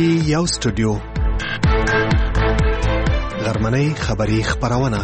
پی یو سټوډیو غرمنۍ خبری خبرونه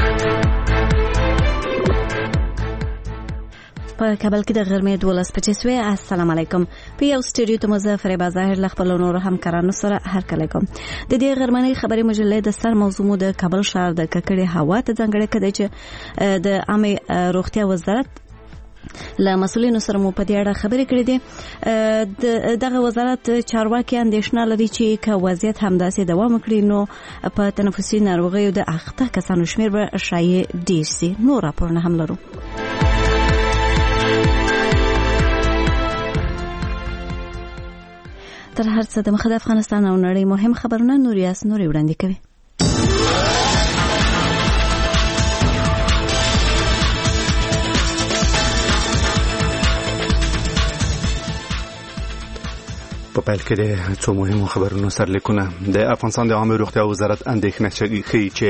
په کابل کې د غرمې 12:25 السلام علیکم. په یو سټوډیو ته مظفر بازار له خپل نور همکارانو سره هرکلی کوم. د دې غرمنۍ خبري مجلې د سر موضوع مو د کابل ښار د ککړې هوا ته ځانګړې کړي چې د عامه روغتیا وزارت له مسؤلینو سره مو په دې اړه خبرې کړې دي. دغه وزارت چارواکي اندېښنه لري چې که وضعیت همداسې دوام وکړي نو په تنفسي ناروغیو د اخته کسانو شمېر به شایع ډېر شي. نور راپورونه هم لرو. تر هر څه د مخه د افغانستان او نړۍ مهم خبرونه نوري وړاندې کوي. په پیل کې د څو مهمو خبرونو سرلیکونه. د افغانستان د عامه روغتیا وزارت اندېښنه ښيي چې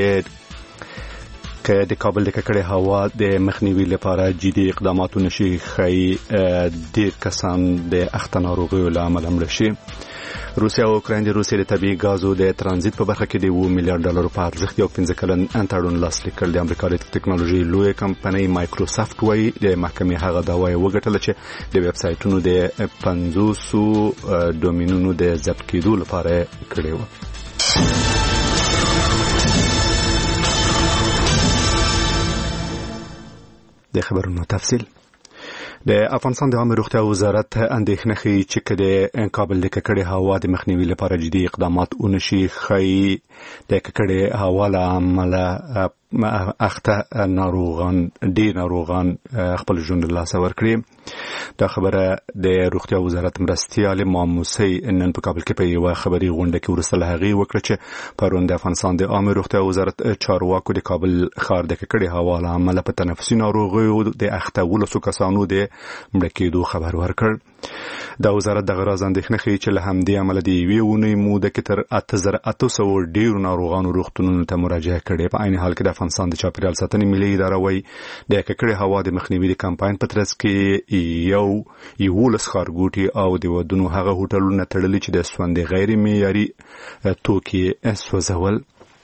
د کابل د ککړې هوا د مخنیوي لپاره جدي اقدامات ونشي ښيي ډېر کسان د اخته ناروغیو له امله مړه شي. روسیا او اوکراین د روسیې د طبیعي غازو د ترانزیت په برخه کې د $1 میلیارډ په ارزښت یو 15 کلن تړون لاسلیک کړ. د امریکا د ټکنالوژي لوی کمپنۍ مایکروسافت وايي د محکمې هغه دعوه وګټله چې د ویب سایټونو د 500 ډومینونو د ضبط کېدو لپاره کړې و. د خبرونو تفصیل. د افغانستان د عامه روغتیا وزارت اندېښنه ښيي چې د کابل د ککړې هوا د مخنیوي لپاره جدي اقدامات ونشي ښيي د ککړې هوا له امله اخته ډېر ناروغان خپل ژوند له لاسه ورکړي. دا خبره د روغتیا وزارت مرستیال ماموسي نن په کابل کې په یو خبري غونډه کې وروسته له هغې وکړه چې پرون د افغانستان د عامه روغتیا وزارت چارواکو د کابل ښار د ککړې هوا له امله په تنفسي ناروغیو د اخته 12 کسانو د مړه کېدو خبر ورکړ. دا وزارت دغه راز اندېښنه ښيي چې له همدې امله د یوې اونۍ موده کې تر 8800 ډېرو ناروغانو روغتونونو ته مراجعه کړې. په عین حال کې د افغانستان د چاپیریال ساتنې ملي اداره وايي د ککړې هوا د مخنیوي د کمپاین په ترڅ کې یو 11 ښارګوټي او د ودونو هغه هوټلونه تړلي چې د سوندې غیر معیاري توکي سوځول.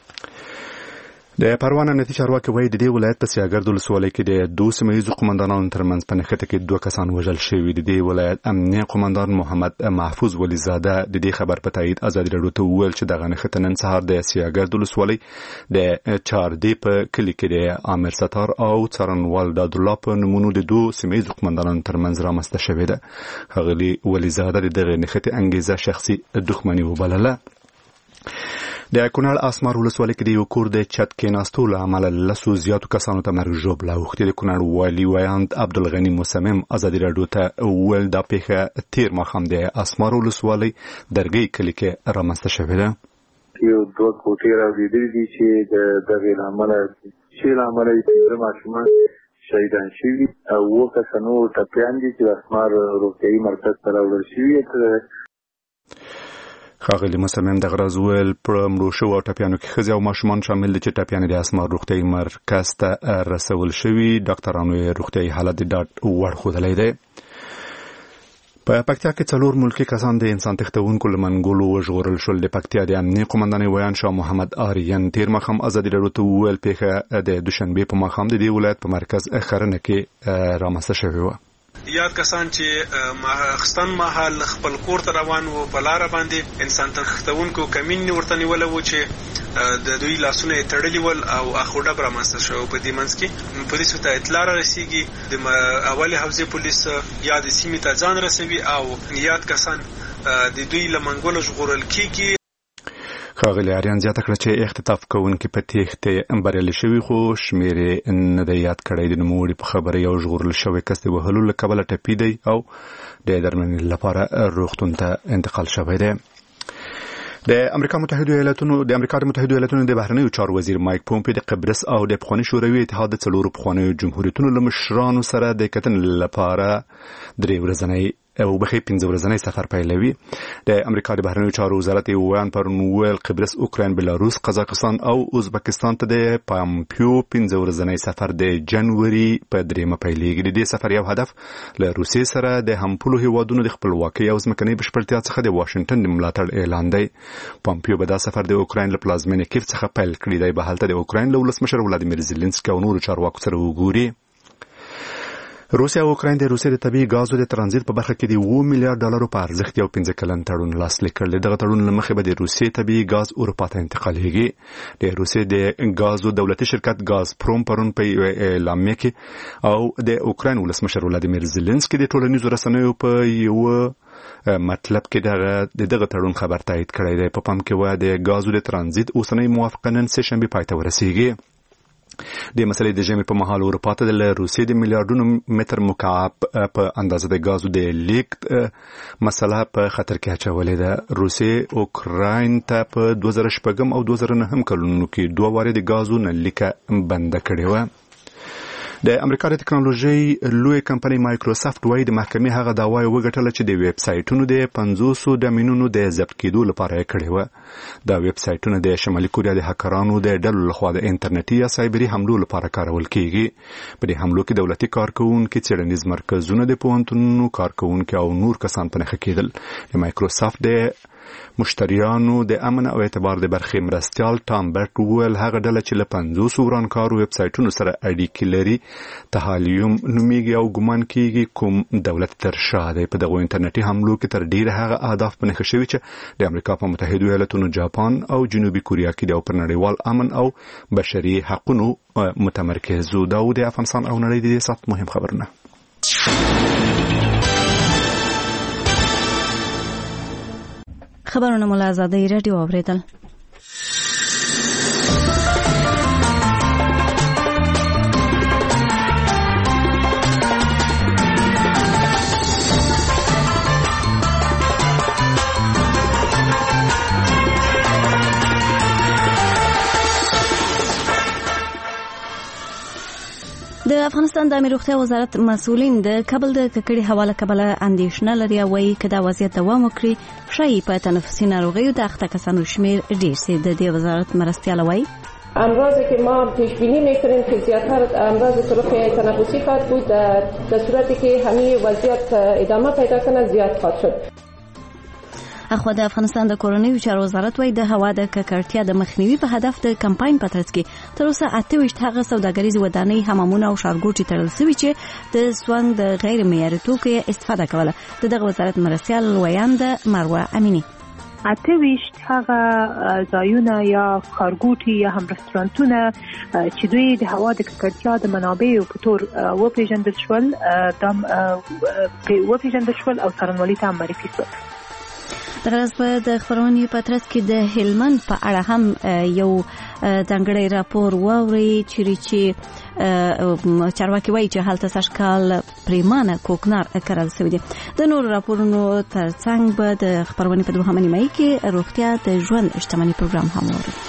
د پروان امنیتي چارواکي وايي د دې ولایت په سیاګرد ولسوالۍ کې د 2 سیمه‌ییزو قومندانانو ترمنځ په نښته کې 2 کسان وژل شوي. د دې ولایت امنیه قومندان محمد محفوظ ولیزاده د دې خبر په تایید ازادي راډیو ته وویل چې دغه نښته نن سهار د سیاګرد ولسوالۍ د 4 په کلي کې د عامر ستار او څارنوال داد الله په نومونو د 2 سیمه‌ییزو قومندانانو ترمنځ رامنځته شوې ده. ښاغلي ولیزاده دغه نښته انګیزه شخصي دښمني وبلله. د کونړ اسمار ولسوالۍ کې د یو کور د چت کېناستو له امله لسو زیاتو کسانو ته مرګ ژوبله اوښتې. د کونړ والي ویاند عبدالغني مصمم ازادي راډیو ته وویل دا پیښه تیر ماښام د اسمار ولسوالۍ درګۍ کلي کې رامنځته شوې ده. یو 2 کوټې راوړېدلې دي چې دغې له امله پنځه ماشومان شهیدان شوي او 7 کسه نور ټپیان دي چې د اسمار روغتیایي مرکز ته راوړل شوي. ښاغلي مصمم دغه راز ویل په مړو شوو او ټپیانو کې ښځې او ماشومان شامل دي چې ټپیان د اسمار روغتیایي مرکز ته رسول شوي. ډاکټرانو یې روغتیایي حالت د ډاډ وړ ښودلی دی. په پکتیا کې 4 ملکي کسان د انسان تښتونکو له منګولو وژغورل شول. د پکتیا د امنیه قومندانۍ ویان شاه محمد آریان تیر ماښام ازادي راډیو ته وویل پیښه د دوشنبې په ماښام د دې ولایت په مرکز خرنه کې رامنځته شوې وه. یاد کسان چې ماخستان مهال خپل کور ته روان وو په لار باندې انسان تښتونکو کمین ورته نیول وو چې د دوی لاسونه تړلي ول او اخوډه برامسته شو. په دې منځ کې پولیسو ته اطلاع رسیږي د اولي حوزې پولیس یاد سیمې ته ځان رسوي او یاد کسان د دوی له منګولو ژغورل کیږي. ښاغلي آریان زیاته کړه چې اختطاف کوونکي په تېښتې بریالي شوي خو شمېر یې نه دی یاد کړی. د نوموړي په خبره یو ژغورل شوی کس د وهلو له کبله ټپي دی او د درملنې لپاره روغتون ته انتقال شوی دی. د امریکا د متحده ایالاتونو د بهرنیو چارو وزیر مایک پومپیو د قبرس او د پخواني شوروي اتحاد د 4 پخوانیو جمهوریتونو له مشرانو سره د کتنې لپاره 3 ورځنی او بخې 15 ورځنی سفر پیلوي. د امریکا د بهرنیو چارو وزارت ویان پر نوول قبرس، اوکراین، بلاروس، قزاقستان او ازبکستان ته د پامپیو 15 ورځنی سفر د جنوري په 3 پیلېږي. د دې سفر یو هدف له روسیې سره د همپلو هیوادونو د خپلواکۍ او ځمکنۍ بشپړتیا څخه د واشنگټن د ملاتړ اعلان دی. پامپیو به دا سفر د اوکراین له پلازمینې کیف څخه پیل کړی دی. به هلته د اوکراین له ولسمشر ولادیمیر زيلنسکي او نورو چارواکو سره وګوري. روسیا او اوکراین د روسیې د طبيعي غازو د ترانزیت په برخه کې د $1 میلیارډ په ارزښت یو 15 کلن تړون لاسلیک کړل. دغه تړون له مخې به د روسیې طبيعي غاز اروپا ته انتقالېږي. د روسیې د غازو دولتي شرکت غازپروم پرون په اعلامیه کې او د اوکراین ولسمشر ولادیمیر زيلنسکي د ټولنیزو رسنیو په یو مطلب کې دغه تړون خبر تایید کړی دی. په پام کې و د غازو د ترانزیت اوسنۍ موافقه نن سه شنبه پای ته ورسیږي. د مسلې د ژمي په مهال اروپا ته د روسیې د میلیارډونو متر مکعب په اندازه د غازو د لیک مسله په خطر کې اچولې ده. روسیې اوکراین ته په 2006 او 2009 کلونو کې 2 واره د غازو نه لیکه بند کړې و. د امریکا د ټکنالوژي لوی کمپنۍ مایکروسافت وايي د محکمې هغه دعوی وګټله چې د ویب سایټونو د 500 ډومینونو د ضبط کېدو لپاره یې کړې و. دا ویب سایټونه د شمالي کوریا د هکرانو د ډلو لخوا د انټرنیټي یا سایبري حملو لپاره کارول کیږي. په دې حملو کې دولتي کارکونکو، څېړنیز مرکزونه، د پوهنتونونو کارکونکو او نور کسان په نښه کېدل. د مایکروسافت د مشتریانو د امن او اعتبار د برخې مرستیال ټام برټ وویل هغه ډله چې له 500 ورانکارو ویب سایټونو سره اړیکې لري تهالیوم نومیږي او ګمان کیږي کوم دولت تر شا دی. په دغه انټرنیټي حملو کې تر ډیره هغه اهداف په نښه شوي چې د امریکا په متحده ایالاتونو، جاپان او جنوبي کوریا کې د پر نړیوال امن او بشري حقوقو متمرکز وو. دا د افغانستان او نړۍ د سات مهم خبرونه. خبرونه مولا آزادۍ رادیو اوریدل. د افغانستان د امنیت روغتیا وزارت مسؤلین د کابل د ککړې هوا له کبله اندېښنه لري او وايي که دا وضعیت دوام وکړي ښایي په تنفسي ناروغیو د اخته کسانو شمیر ډیر شي. د دې وزارت مرستیال وايي امراضی که ما پیش بینی میکنیم که زیادتر امراض طرق تنفسی خواهد بود در صورتی که همین وضعیت ادامه پیدا کنه زیاد خواهد شد. اخو د افغانستان د کورنیو چارو وزارت وايي د هوا د ککړتیا د مخنیوي په هدف د کمپاین په ترڅ کې تر اوسه 28 هغه سوداګریز ودانۍ، حمامونه او ښارګوټي تړل شوي چې د سونګ د غیر معیاري توکو استفاده کوله. دغه وزارت مرستیال ویاند مروه امینی 28 هغه ځایونه یا ښارګوټي یا هم رستورانتونه چې دوی د هوا د ککړتیا د منابعو په تور وپېژندل شول او څارنوالۍ ته معرفي شول. دغه په د خبرونې په ترڅ کې د هلمند په اړه هم یو ځانګړی راپور واوري چې چارواکي وایي چې هلته سږکال پریمانه کوکنار کرل شوی دی. د نور راپورونو ترڅنګ به د خبرونې په 2 نیمایي کې روغتیا د ژوند اجتماعي پروګرام هم واوري.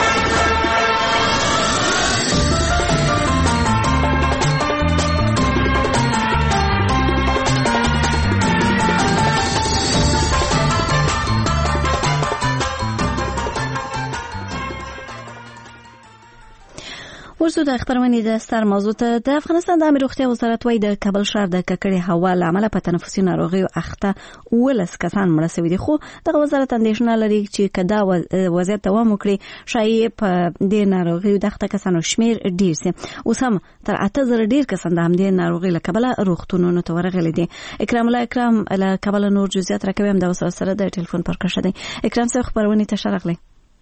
ورسو د خبرونې د ستر موضوع ته د افغانستان د امنیت روغتیا وزارت وايي د کابل ښار د ککړې هوا له امله په تنفسي ناروغیو اخته 19 کسان مړه شوي دي. خو دغه وزارت اندېښنه لري چې که دا وضعیت دوام وکړي ښایي په دې ناروغیو د اخته کسانو شمیر ډیر شي. اوس هم تر 8000 ډیر کسان د همدې ناروغۍ له کبله روغتونونو ته ورغلي دي. اکرام الله اکرام له کابل نور جزئیات راکوي. هم د سره د ټلیفون پر کښه دی. اکرام صاحب خبرونه ته شرغلي.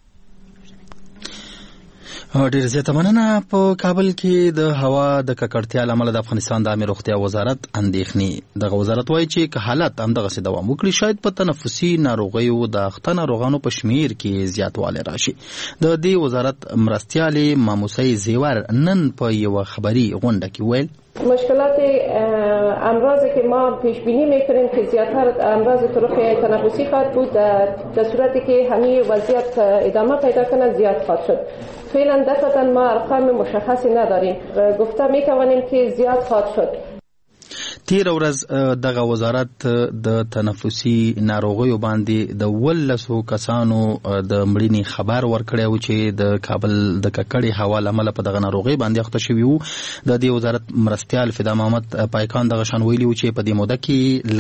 ډیر زیاته مننه. په کابل کې د هوا د ککړتیا لامل د افغانستان د امنیت روغتیا وزارت اندېښنې. دغه وزارت وایي چې که حالت همدغه دوام وکړي شاید په تنفسي ناروغیو د اخته ناروغانو په شمیر کې زیاتوالی راشي. د دې وزارت مرستیال ماموسی زیور نن په یو خبري غونډه کې ویل مشکلات امراضی که ما پیش بینی میکنیم که زیادتر امراض طرق تنفسی خواهد بود در صورتی که همین وضعیت ادامه پیدا کنه زیاد خواهد شد. فعلا دقیقاً ما ارقام مشخصی نداریم. گفته میتوانیم که زیاد خواهد شد. تیر ورځ دغه وزارت د تنفسي ناروغیو باندې د 12 کسانو د مړینې خبر ورکړی و چې د کابل د ککړې هوا لامل په دغه ناروغي باندې اخته شوي وو. د دې وزارت مرستیال فدا محمد پایکان دغه شان ویلي و چې په دې موده کې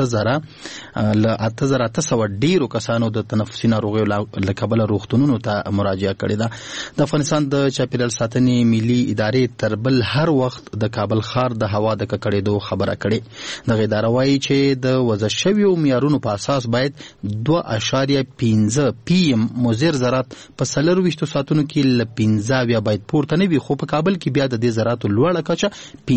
ل 8800 ډیرو کسانو د تنفسي ناروغیو له کبله روغتونونو ته مراجعه کړې ده. د افغانستان د چاپیریال ساتنې ملي ادارې تر بل هر وخت د کابل ښار د هوا د ککړېدو خبره کړې. دغه اداره وایي چې د وضع شویو معیارونو په اساس باید 2.15 PM مضر ذرات په 24 ساعتونو کې ل 15 باید پورته نه وي، خو په کابل کې بیا د دې ذراتو لوړه کچه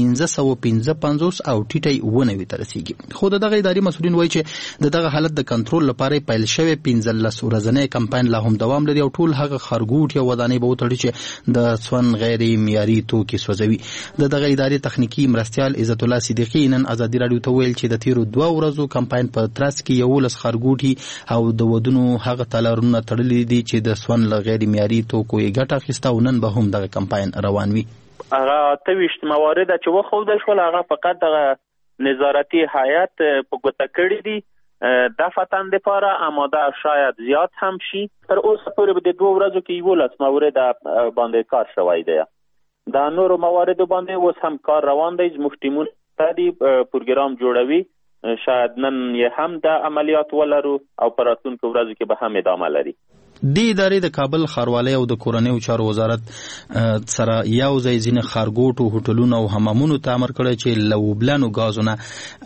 1555 او ټیټی 19 ته رسیږي. خو دغه ادارې مسؤلین وایي چې دغه حالت د کنټرول لپاره پیل شوی 15 ورځنی کمپاین لا هم دوام لري او ټول هغه خرګوټ یا ودانۍ به وتړي چې د سون غیر معیاري توکي سوځوي. دغه ادارې تخنیکی مرستیال عزت الله صدیقی نن ازادي راډیو ته ویل چې د تیرو 2 ورځو کمپاین په ترڅ کې 11 خرګوټي او د ودونو هغه تالارونه تړلي دي چې د سون غیر معیاري توکو یې ګټه اخیسته او نن به هم دغه کمپاین روان وي. هغه 23 موارد چې وښودل شول هغه فقط دغه نظارتي هیئت په ګوته کړي دي دفتن لپاره آماده شاید زیات هم شي. تر اوسه پورې د 2 ورځو کې 11 موارد باندې کار شوی دی. دا نورو موارد باندې اوس هم کار روان دی. زموږ ټیمونه تادی پروګرام جوړوي، شاید نن یې هم د عملیات ولرو او په راتلونکو ورځو کې به هم ادامه لري. د ادارې د کابل ښاروالۍ او د کورنیو چارو وزارت سره یو ځای ځینې ښارګوټو هوټلونو او حمامونو ته امر کړی چې له اوبلنو ګازونه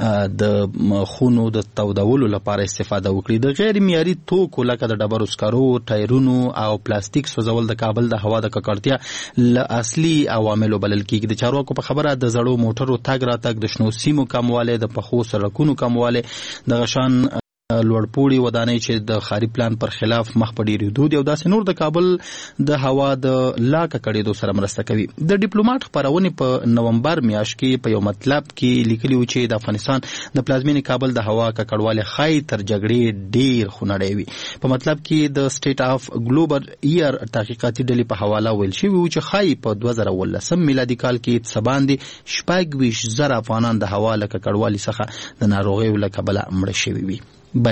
د خونو د تودولو لپاره استفاده وکړي. د غیر معیاري توکو لکه د ډبرو سکرو، ټایرونو او پلاستیک سوځول د کابل د هوا د ککړتیا له اصلي عواملو بلل کېږي. د چارواکو په خبره د زړو موټرو تګ راتګ، د شنو سیمو کموالی، د پخو سړکونو کموالی، دغه شان لوړپوړي ودانۍ چې د ښاري پلان پر خلاف مخ په ډېرېدو دي او داسې نور د کابل د هوا د لا ککړېدو سره مرسته کوي. د ډیپلوماټ خپرونې په نومبر میاشت کې په یو مطلب کې لیکلي و چې د افغانستان د پلازمینې کابل د هوا ککړوالی ښایي تر جګړې ډېر خونړی وي. په مطلب کې د سټیټ اف ګلوبل ایر تحقیقاتي ډلې په حواله ویل شوي و چې ښایي په 2019 میلادي کال کې څه باندې 26,000 افغانان د هوا له ککړوالي څخه د ناروغیو له کبله مړه شوي وي.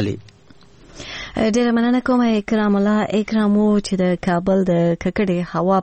بلې ډیره مننه کوم اکرام الله اکرامو چې د کابل د ککړې هوا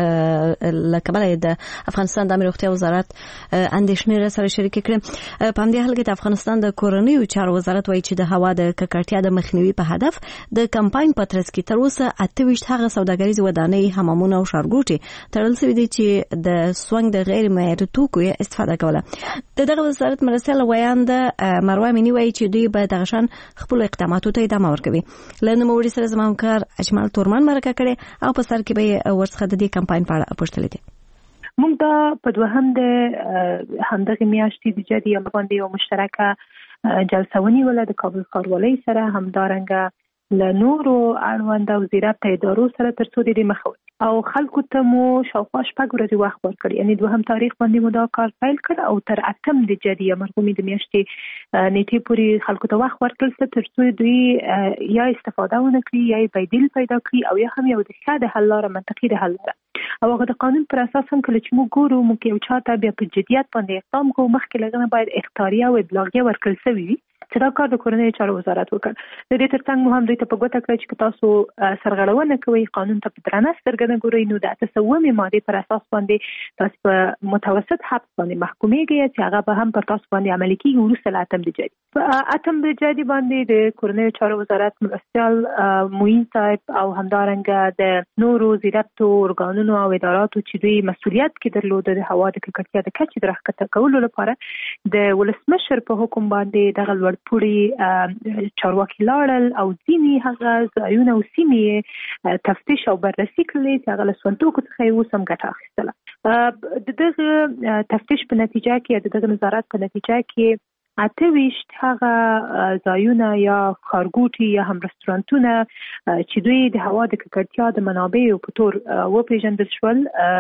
لکبله د افغانستان د روغتیا وزارت اندېښنې سره شریک کړې. په همدې حال کې د افغانستان د کورنیو چارو وزارت وایي چې د هوا د ککړتیا د مخنیوي په هدف د کمپاین په ترڅ کې تر اوسه 28 هغه سوداګریز ودانۍ، حمامونه او ښارګوټي تړل شوي دي چې د سونګ د غیر معیاري توکو استفاده کوله. دغه وزارت مرستیال ویاند مروه مینی وایي چې دوی به دغه شان خپل اقداماتو ته ادامه ورکوي. له نوموړي سره زما همکار اجمل تورمان مرکه کړې او په سر کې به ورڅخه د دې کمپاین په اړه پوښتلې دي. موږ دا په دوهم د همدغه میاشتې د جدي باندې یو مشترکه جلسه ونیوله د کابل ښاروالۍ سره، همدارنګه له نورو اړوند او زیربط ادارو سره تر څو د دې مخه او خلکو ته مو شاوخوا 6 ورځې وخت ورکړ. یعنی دوهم تاریخ باندې مو دا کار پیل کړ او تر 8 د جدي مرغومي د میاشتې نیټې پورې خلکو ته وخت ورکړل تر څو دوی یا استفاده ونکړي یا بدیل پیدا کړي او یا هم یو د ښه د حل لاره، منطقي د حل لاره او هغه د قانون پر اساس هم کله چې موږ ګورو موږ یو چاته بیا په جدیت باندې اقدام کوو مخکې لږه باید اختیاریه او ابلاغیه ورکړل شوی وي چې دا کار د کورنیو چارو وزارت وکړ. د دې ترڅنګ مو هم دوی ته په ګوته کړی چې تاسو سرغړونه کوئ، قانون ته په درنه سترګه نه ګورئ، نو د 800 ماده پر اساس باندې تاسو په متوسط حبس باندې محکومیږئ چې هغه به هم پر تاسو باندې عملي کیږي وروسته له 8 د جدي. په 8 د جدي باندې د کورنیو چارو وزارت مرستیال موین صاحب او همدارنګه د نورو زیربطو ارګانونو او اداراتو چې دوی مسؤلیت کې درلوده د هوا د ککړتیا د کچې د راښکته کولو لپاره د ولسمشر په حکم باندې دغه لوړپوړي چارواکي لاړل او ځینې هغه ځایونه او سیمې تفتیش او بررسي کړلې چې هغه له سونتوکو څخه یې اوس هم ګټه اخیستله. د دغه تفتیش په نتیجه کې د دغه نظارت په نتیجه کې 28 هغه ځایونه یا ښارګوټي یا هم رستورانتونه چې دوی د هوا د ککړتیا د منابعو په تور وپېژندل شول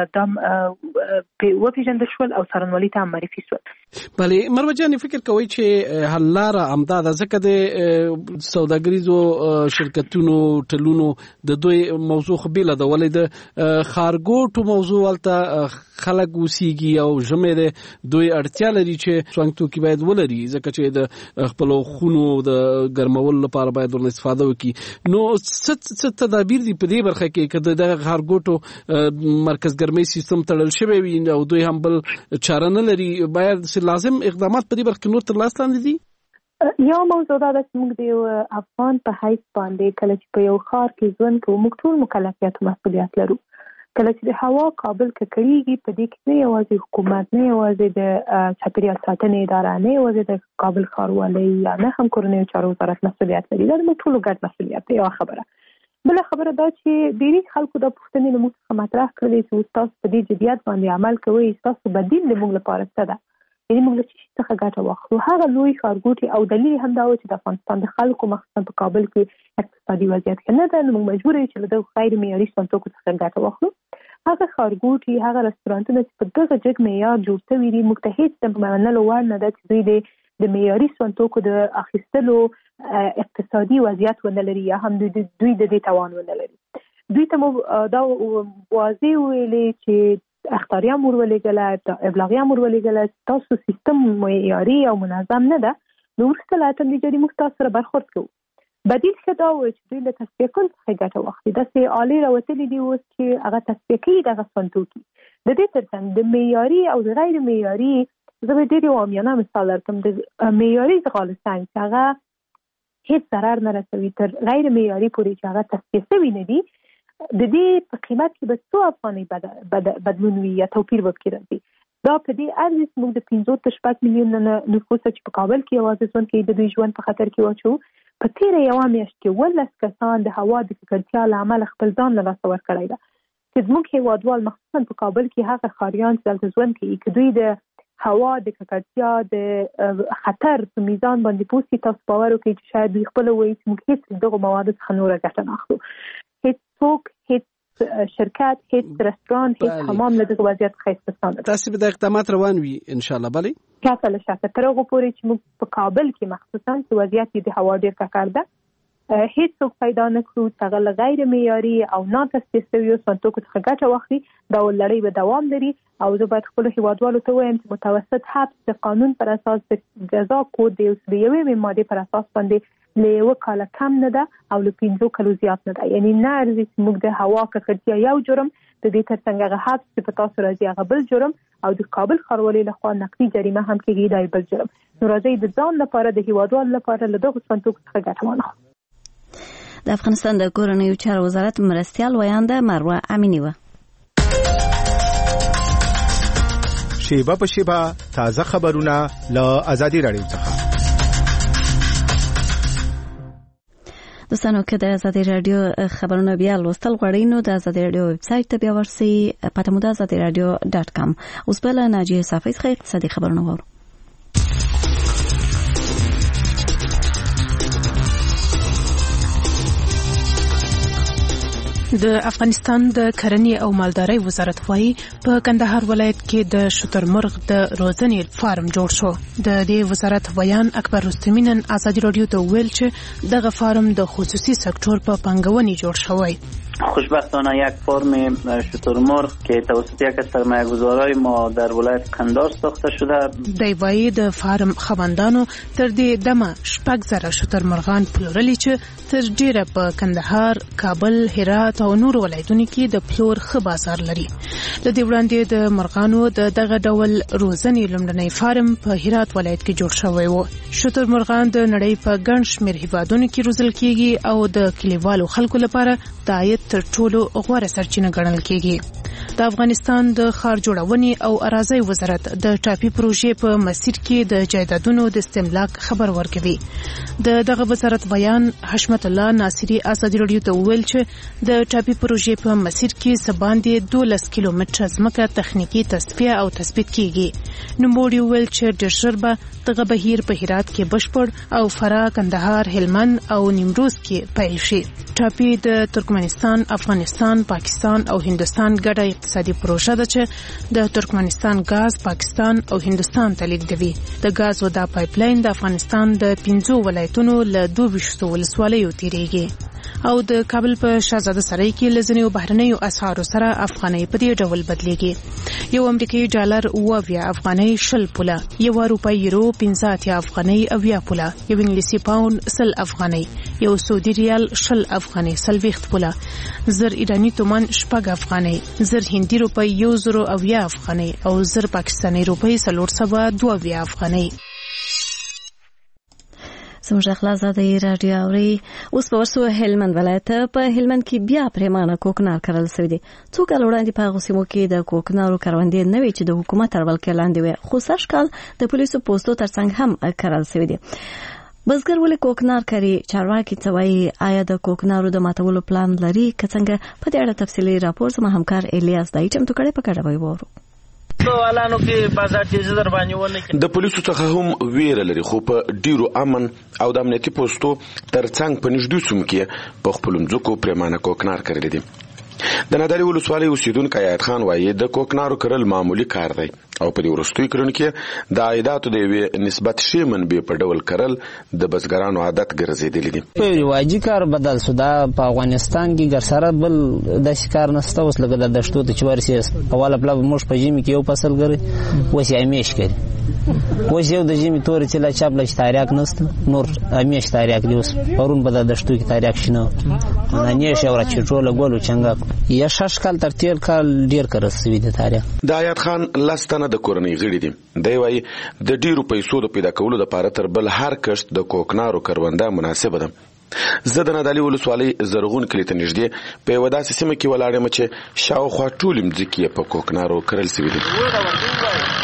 او څارنوالۍ ته معرفي شول. بله مروه جان، فکر کوي چې حل لاره همدا ده، ځکه د سوداګریزو شرکتونو ټلونو د دوی موضوع خو بیله ده، ولې د ښارګوټو موضوع هلته خلک اوسیږي او ژمی دی، دوی اړتیا لري چې سونګ توکي باید ولري، ځکه چې د خپلو خونو د ګرمولو لپاره باید ورنه استفاده وکړي. نو څه تدابیر دي په دې برخه کې که د دغه ښارګوټو مرکز ګرمۍ سیستم تړل شوی وي او دوی هم بل چاره نه لري، باید لازم اقدامات په دې برخه کې نور تر لاس لاندې دي؟ یو موضوع دا ده چې موږ د یو افغان په حیث باندې کله چې په یو ښار کې ژوند کوو، موږ ټول مکلفیت او مسؤلیت لرو. کله چې د هوا کابل ککړېږي، په دې کې نه یوازې حکومت، نه یوازې د چاپیریال ساتنې اداره، نه یوازې د کابل ښاروالۍ یا نه هم کورنیو چارو وزارت مسؤلیت لري، دا موږ ټولو ګډ مسؤلیت دی. یوه خبره. بله خبره دا چې ډېری خلکو دا پوښتنې له موږ څخه مطرح کړلې چې تاسو په دې جدیت باندې عمل کوئ، ستاسو بدیل د موږ لپاره څه ده؟ یعنې موږ له څه څخه ګټه واخلو. هغه لوی ښارګوټي او دلیل هم دا و چې د افغانستان د خلکو مخصوصا په کابل کې اقتصادي وضعیت ښه نه ده، نو موږ مجبور یو چې له دغو غیر معیاري سونتوکو څخه ګټه واخلو. هغه ښارګوټي، هغه رستورانتونه چې په دغه جګ معیار جوړ شوي دي، موږ ته هېڅ د منلو وړ نه ده چې دوی د معیاري سونتوکو د اخیستلو اقتصادي وضعیت ونه لري یا هم دوی د دې توان ونه لري. دوی ته مو دا واضح ویلې چې اختاریه مور ولېږله، ابلاغیه مور ولېږله، تاسو سیستم معیاري او منظم نه ده، نو وروسته له اتم دیجاري موږ تاسو سره برخورد کوو. بدیل ښه دا و چې دوی له تصفیه کول څخه ګټه واخلي. داسې آلې راوتلي دي اوس چې هغه تصفیه کوي دغه سونتوکي. د دې تر څنګ د معیاري او د غیر معیاري، زه به ډېر یو عامیانه مثال درکړم، د معیاري زغالسنګ چې هغه هېڅ ضرر نه رسوي تر غیر معیاري پورې چې هغه تصفیه شوي نه دي، د دې په قیمت کې به څو افغانۍ بدلون وي یا توپیر به پکې راځي. دا په دې ارزي چې موږ د 15 میلیونه نفوس چې په کابل کې یوازې ژوند کوي، د دوی ژوند په خطر کې واچو. په تېره یوه میاشت کې 18 کسان د هوا د ککړتیا له امله خپل ځان له لاسه ورکړی ده. چې زموږ هېوادوال مخصوصا په کابل کې هغه ښاریان چې دلته ژوند کوي، که دوی د هوا د ککړتیا د خطر په میزان باندې پوه شي، تاسو باور وکړئ چې شاید دوی خپله وایي چې موږ هېڅ دغو موادو څخه نوره ګټه نه اخلو. هېڅ څوک، هېڅ شرکت، هېڅ رستوران، هېڅ حمام له دغه وضعیت څخه استثنا نه ده. تاسې به د اقدامات روان وي انشاءالله؟ بلې شکه له شکه تر هغو پورې چې موږ په کابل کې مخصوصا چې وضعیت د هوا ډېر ککړ ده، هېڅ څوک پیدا نه کړو چې هغه له غیر معیاري او ناتصفیه شویو سونتوکو څخه ګټه واخلي. دا لړۍ به دوام لري او زه باید خپلو هېوادوالو ته ووایم چې متوسط حبس د قانون پر اساس د جزا کود د یوې مادې پر اساس باندې له 1 کاله کم نه ده او له 5 کالو زیات نه ده. یعنې نه ارزي چې موږ د هوا ککړتیا یو جرم، د دې تر څنګ هغه حبس چې په تاسو راځي هغه بل جرم، او د کابل ښاروالۍ لخوا نقدي جریمه هم کېږي، دا بل جرم. نو راځئ د ځان لپاره، د هېوادوالو لپاره له دغو سونتوکو څخه ګټه وانخلو. د افغانستان د کورنیو چارو وزارت مرستیال ویانده مروه امینی و. شیبه په شیبه تازه خبرونه له آزادي رادیو څخه. دوستانو که د آزادي رادیو خبرونه بیا لوستل غواړئ نو د آزادي رادیو ویب سایټ ته بیا ورسئ، پته مو د azadiradio.com. اوس بل ناجیه صافی څخه اقتصادي خبرونه واورو. د افغانستان د کرنې او مالدارۍ وزارت وايي په کندهار ولایت کې د شترمرغ د روزنې فارم جوړ شو. د دې وزارت ویان اکبر رستمی نن آزادي رادیو ته ویل چې دغه فارم د خصوصي سکتور په پانګونې جوړ شوی. خوشبختانه یک فارم شترمرغ که توسط یک از سرمایه‌گذارای ما در ولایت قندهار ساخته شده. دی وايي د فارم خوندانو تر دې دمه 6,000 شترمرغان پلورلي چې تر ډیره په کندهار، کابل، هرات او نور ولایتونو کې د پلور ښه بازار لري. د دې وړاندې د مرغانو دغه ډول روزنې لومړنی فارم په هرات ولایت کې جوړ شوی و. شترمرغان د نړۍ په ګڼ شمېر هیوادونو کې روزل کېږي او د کلیوالو خلکو لپاره د عاید تر ټولو غوره سرچینه ګڼل کېږي. د افغانستان د ښار جوړونې او اراضي وزارت د ټاپي پروژې په مسیر کې د جایدادونو د استملاک خبر ورکوي. دغه وزارت بیان حشمت الله ناصری ازادي رادیو ته وویل چې د ټاپي پروژې په مسیر کې سباندې 12 کیلومتره ځمکه تخنیکی تصفیه او تثبیت کیږي. نوموړي وویل چې ډېر ژر به دغه بهیر په هرات کې بشپړ او فراه، کندهار، هلمند او نیمروز کې پیل شي. ټاپي د ترکمنستان، افغانستان، پاکستان او هندستان ګډه اقتصادي پروژه ده چې د ترکمنستان غاز پاکستان او هندستان ته لیږدوي. د غازو دا پایپ لاین د افغانستان د 15 ولایتونو له 22 ولسوالیو تیریږي او د کابل په شاهزاده سرای کې لزنیو بهرنیو اسعارو سره افغانۍ په دې ډول بدلیږي. یو امریکایي ډالر 20 افغانۍ 10 پوله، یو اروپایي یورو 15 افغانۍ 20 پوله، یو انګلیسي پاوند 100 افغانۍ، یو سعودي ریال 10 افغانۍ 40 پوله، زر ایرانی تومان 6 افغانۍ، زر هندي روپۍ 1020 افغانۍ او زر پاکستاني روپۍ 402 افغانۍ. زموږ اخلاصاده رادیو اوري. اوس په ورسو هلمند ولایت په هلمند کې بیا پریمانه کوکنار کرل شوی دي. څو کال وړاندې په هغه سیمو کې د کوکنارو کروندې نه وي چې د حکومت تر ولکې لاندې وي، خو سږ کال د پولیسو پوسټو ترڅنګ هم کرل شوی دي. بزګر ولې کوکنار کوي؟ چارواکي څه وایي؟ آیا د کوکنارو د ماتولو پلان لري؟ که څنګه؟ په دې اړه تفصیلي راپور زما همکار الیاس دای چمتو کړی، په کډه وایو. د پولیسو څخه هم ویره لري، خو په ډیرو امن او د امنیتي پوسټو ترڅنګ په نږدې سیمو کې په خپلو ځمکو پریمانه کوکنار کړی دي. د نادري ولسوالۍ اوسیدونکی ایاد خان وایي د کوکنارو کرل معمولی کار دی او په دې وروستیو کلونو کې د عایداتو د یوې نسبت ښې منبع په ډول کرل د بزګرانو عادت ګرځېدلی دي. په رواجي کار بدل شو. دا په افغانستان کې ګرسره بل داسې کار نشته. اوس لکه د دشتو ته چې ورسې اوله پلا موږ په ژمي کې یو فصل کوي، اوس یې همیش کوي. اوس یو د ژمي تورې چې لا چاپله چې تاریاک نشته، نور همیش تاریاک دی. اوس پرون به د دشتو کې تاریاک شنه نیش او راچټوله ګولو چنګا یا شش کال تر تیر کال ډیر کرسوي د تاریخ. د ایاد خان لستنه د کورنۍ غړي دي. دی وایي د ډیرو پیسو د پیدا کولو لپاره تر بل هر کښت د کوکنارو کرونده مناسبه ده. زه د نادعلي ولسوالۍ زرغون کلي ته نږدې په یوه داسې سیمه کې ولاړ یم چې شاوخوا ټولې مځکې یې په کوکنارو کرل سوي دي.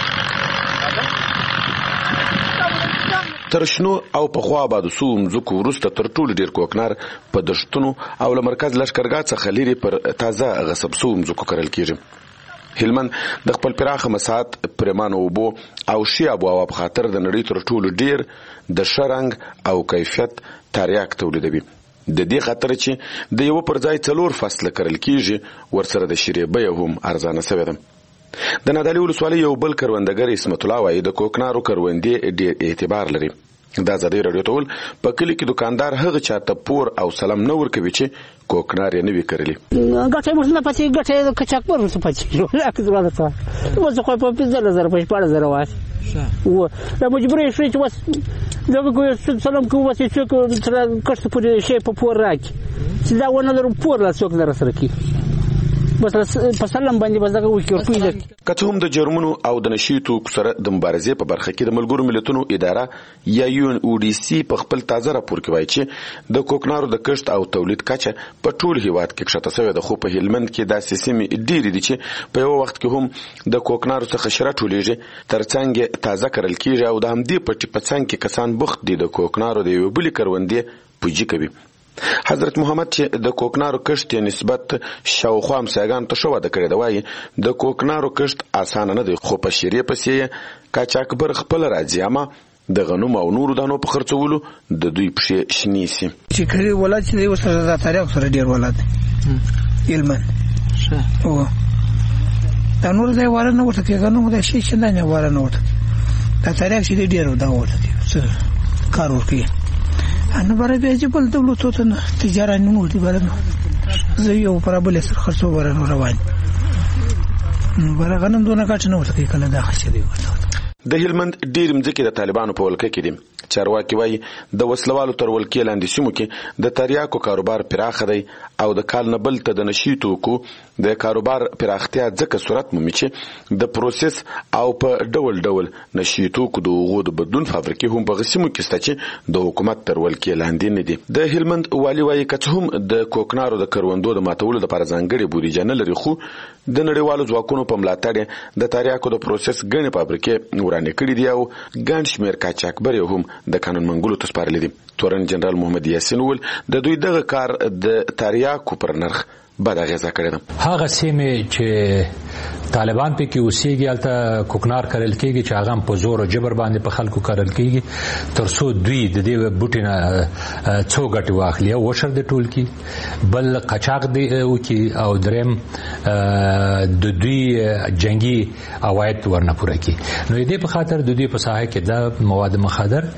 تر شنو او پخوا آبادو سوو مځکو وروسته تر ټولو ډیر کوکنار په دشتونو او له مرکز لښکرګاه څخه لرې پر تازه غصب سوو مځکو کرل کیږي. هلمند د خپل پراخه مساحت، پریمانه اوبو او ښې آب و هوا په خاطر د نړۍ تر ټولو ډیر د ښه رنګ او کیفیت تریاک تولیدوي. د دې خاطر چې د یو پر ځای 4 فصله کرل کیږي، ورسره د شیرې بیه هم ارزانه شوې ده. د نادعلي ولسوالۍ یو بل کروندګر اسمت الله وایي د کوکنارو کروندې ډیر اعتبار لري. دا ازادي رادیو ته ویل په کلي کې دکاندار هغه چاته پور او سلام نه ورکوي چې کوکنار یې نه وي کرلي. ګټه موږ نه پاتې، ګټه کچاک پر ورته پاتې لکه دغه څه وځه خو په 15000 په 14000 واسي و دا مجبورې شوې چې وس دغه کو سلام کو واسي چې تر کښت پورې شي په پور راکي چې دا ونه لرو پور لا څوک در سره کی بس په سلام باندې بس دغه وکړو. کته هم د جرمونو او د نشیتو سره د مبارزې په برخه کې د ملګرو ملتونو اداره یا UNODC په خپل تازه راپور کې وایي چې د کوکنارو د کښت او تولید کچه په ټول هیواد کې کښته شوې ده، خو په هلمند کې داسې سیمې ډېرې دي چې په یو وخت کې هم د کوکنارو څخه شره ټولېږي، ترڅنګ تازه کرل کېږي او د همدې پټي په څنګ کې کسان بوخت دي د کوکنارو د یوې بلې کروندې پوجي کوي. حضرت محمد چې د کوکنارو کښت یې نسبت شاوخوا همسایګانو ته ښه وده کړې ده، وایي د کوکنارو کښت اسانه نه دی، خو په شیرې پسې یې قاچاقبر خپله راځي، اما د غنمو او نورو دانو په خرڅولو د دوی پښې شنې سي. چې کړي ولایت چې دی ورسره د تاریخ سره ډېر ولایت دی هلمند او دا نور ځای واره نه ورته کوي، غنمو دا شي چې نه واره نه ورته کوي، دا تاریخ چې دی ډېر دا ورته دی کار ورکوي. انا برای بیاجبال دولتو ته تجارت نمودی برای زیو پرابل سر خرڅو برای روان برای غنم دونه کاټ نه ورته کله دا خشه دی ورته د هلمند ډیر مځکې د طالبانو په ولکه کې دي. چارواکي وایي د وسلوالو تر ولکې لاندې سیمو کې د تریاکو کاروبار پراخ دی او د کال نه بل ته د نشي توکو د کاروبار پراختیا ځکه صورت مومي چې د پروسس او په ډول ډول نشي توکو د غود بدلون فابریکې هم په سیمو کې سته چې د حکومت تر ولکې لاندې نه دي. د هلمند والی وایي که هم د کوکنارو د کروندو د ماتولو لپاره ځانګړې بودیجه نه لري، خو د نړیوالو ځواکونو په ملاتړ د تریاکو د پروسس ګڼې فابریکې ورانې کړې دي او ګڼ شمېر قاچاقبر هم د قانون منګولو ته سپارلي دي. تورن جنرال محمد یاسین ول د دوی دغه کار د تریاکو پر نرخ بد اغیزه کړې ده. هغه سیمې چې طالبان په کې اوسېږي هلته کوکنار کرل کېږي چې هغه په زور او جبر باندې په خلکو کرل کېږي تر څو دوی د دې بوټي نه څو ګټې واخلي او وشر د ټول کې بل قاچاق دی وکي او دریم د دوی جنگي عواید ورنه پوره کړي. نو دې په خاطر د دې په ساحه کې د مواد مخدر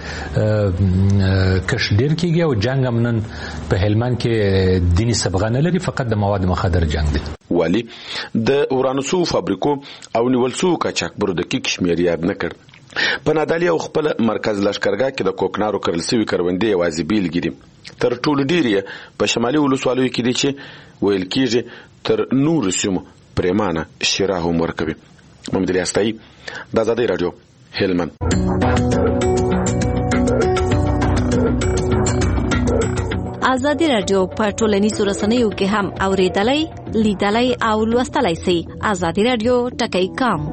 کش ډیر کېږي او جنگ هم نن په هلمند کې دیني سبغه نه لري، فقط د مواد مخدر جنگ دی. والی د ورانسو فابریکو او نیولسو قاچاقبرو د کیک شمیر یاد نه کړ. په نادالی او خپل مرکز لشکرګاه کې د کوکنارو کرل سوي کروندې یوازې بیلګې دي. تر ټولو ډیر په شمالي ولسوالیو کې دي چې ویل کېږي تر نور سیمو پریمانه شیره هم ورکوي. محمد الیاستای د آزادۍ رادیو هلمند. آزادی رادیو په ټولنیزو رسنیو کې هم اوریدلای، لیدلای او لوستلای شئ. آزادی رادیو ټکی کام.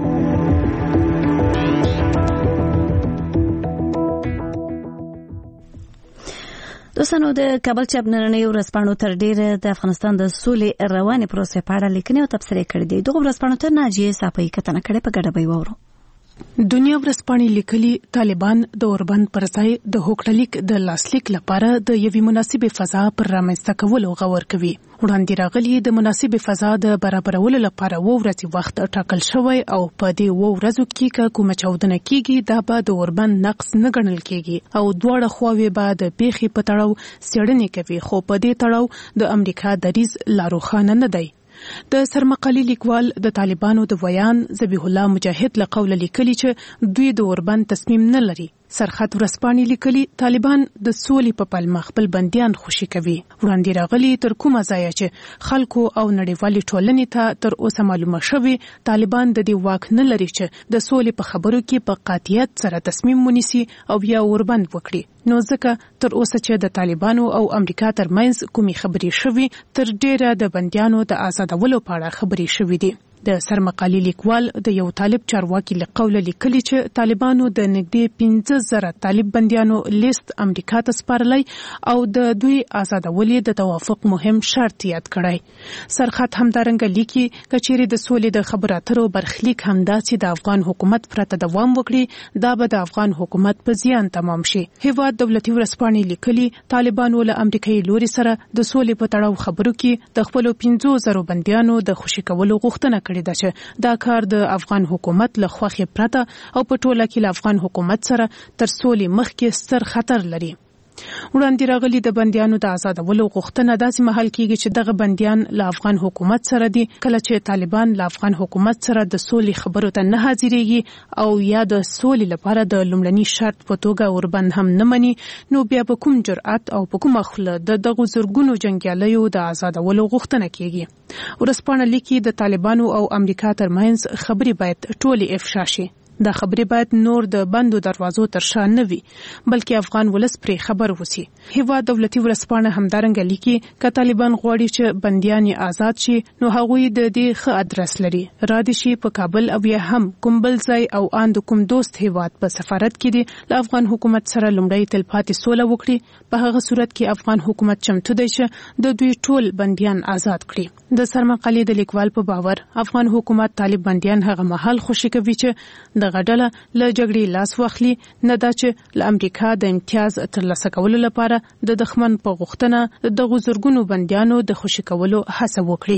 دوستانو د کابل چاپ نننۍ ورځپاڼو تر ډیره د افغانستان د سولې روانې پروسې په اړه لیکنې او تبصرې کړې دي. دغه ورځپاڼو ته ناجیه صافی کتنه کړې په ګډه به وورو. دنیا ورځپاڼې لیکلي طالبان د اوربند پر ځای د هوکړلیک د لاسلیک لپاره د یوې مناسبې فضا پر رامنځته کولو غور کوي. وړاندې راغلي د مناسبې فضا د برابرولو لپاره ورځې وخت ټاکل شوی او په دې ورځو کې کومه چاودنه کیږي دا به د اوربند نقص نه ګڼل کیږي او دواړه خواوې به د پیښې په تړاو څېړنې کوي، خو په دې تړاو د امریکا دریځ لا روښانه نه دی. د سرمقالي لیکوال د طالبانو د ویان ذبیح الله مجاهد له قوله لیکلي چې دوی د اوربند تصمیم نه لري. سرخط ورځپاڼې لیکلي طالبان د سولې په پلمه خپل بندیان خوشي کوي. وړاندې راغلي تر کومه ځایه چې خلکو او نړیوالې ټولنې ته تر اوسه معلومه شوي طالبان د دې واک نه لري چې د سولې په خبرو کې په قاطعیت سره تصمیم ونیسي او یا اوربند وکړي. نو ځکه تر اوسه چې د طالبانو او امریکا ترمنځ کومې خبرې شوي تر ډیره د بندیانو د آزادولو په اړه خبرې شوي دي. د سرمقالي لیکوال د یو طالب چارواکي له قوله لیکلي چې طالبانو د نږدې 15,000 طالب بندیانو لیست امریکا ته سپارلی او د دوی آزادولې د توافق مهم شرط یاد کړی. سرخط همدارنګه لیکي کچېرې د سولې د خبرو اترو برخلیک همداسې د افغان حکومت پرته دوام وکړي دا به د افغان حکومت په زیان تمام شي. هیواد دولتي ورځپاڼې لیکلي طالبانو له امریکایي لوري سره د سولې په تړاو خبرو کې د خپلو 15,000 بندیانو د خوشي کولو غوښتنه کړې ده چې دا کار د افغان حکومت له خوښې پرته او په ټوله کې له افغان حکومت سره تر سولې مخکې ستر خطر لري. وړاندې راغلي د بندیانو د آزادولو غوښتنه داسې مهال کېږي چې دغه بندیان له افغان حکومت سره دي کله چې طالبان له افغان حکومت سره د سولې خبرو ته نه حاضرېږي او یا د سولې لپاره د لومړني شرط په توګه اوربند هم نه مني نو بیا په کوم جرأت او په کومه خوله د دغو زرګونو جنګیالیو د آزادولو غوښتنه کېږي. ورځپاڼه لیکي د طالبانو او امریکا ترمنځ خبرې باید ټولې افشا شي. دا خبرې باید نور د بندو دروازو تر شا نه وي بلکې افغان ولس پرې خبر وسی. هیواد دولتي ورځپاڼه همدارنګه لیکي که طالبان غواړي چې بندیان آزاد شي نو هغوی د دې ښه ادرس لري. را دي شي په کابل او یا هم کوم بل ځای او ان د کوم دوست هیواد په سفارت کې دي له افغان حکومت سره لومړی تلپاتې سوله وکړي. په هغه صورت کې افغان حکومت چمتو دی چې د دوی ټول بندیان آزاد کړي. د سرمقالي د لیکوال په باور افغان حکومت طالب بندیان هغه مهال خوشي کوي چې د غډله له جګړې لاس واخلي نه دا چې له امریکا د امتیاز ترلاسه کولو لپاره د دښمن په غوښتنه د زرګونو بندیانو د خوشي کولو هڅه وکړي.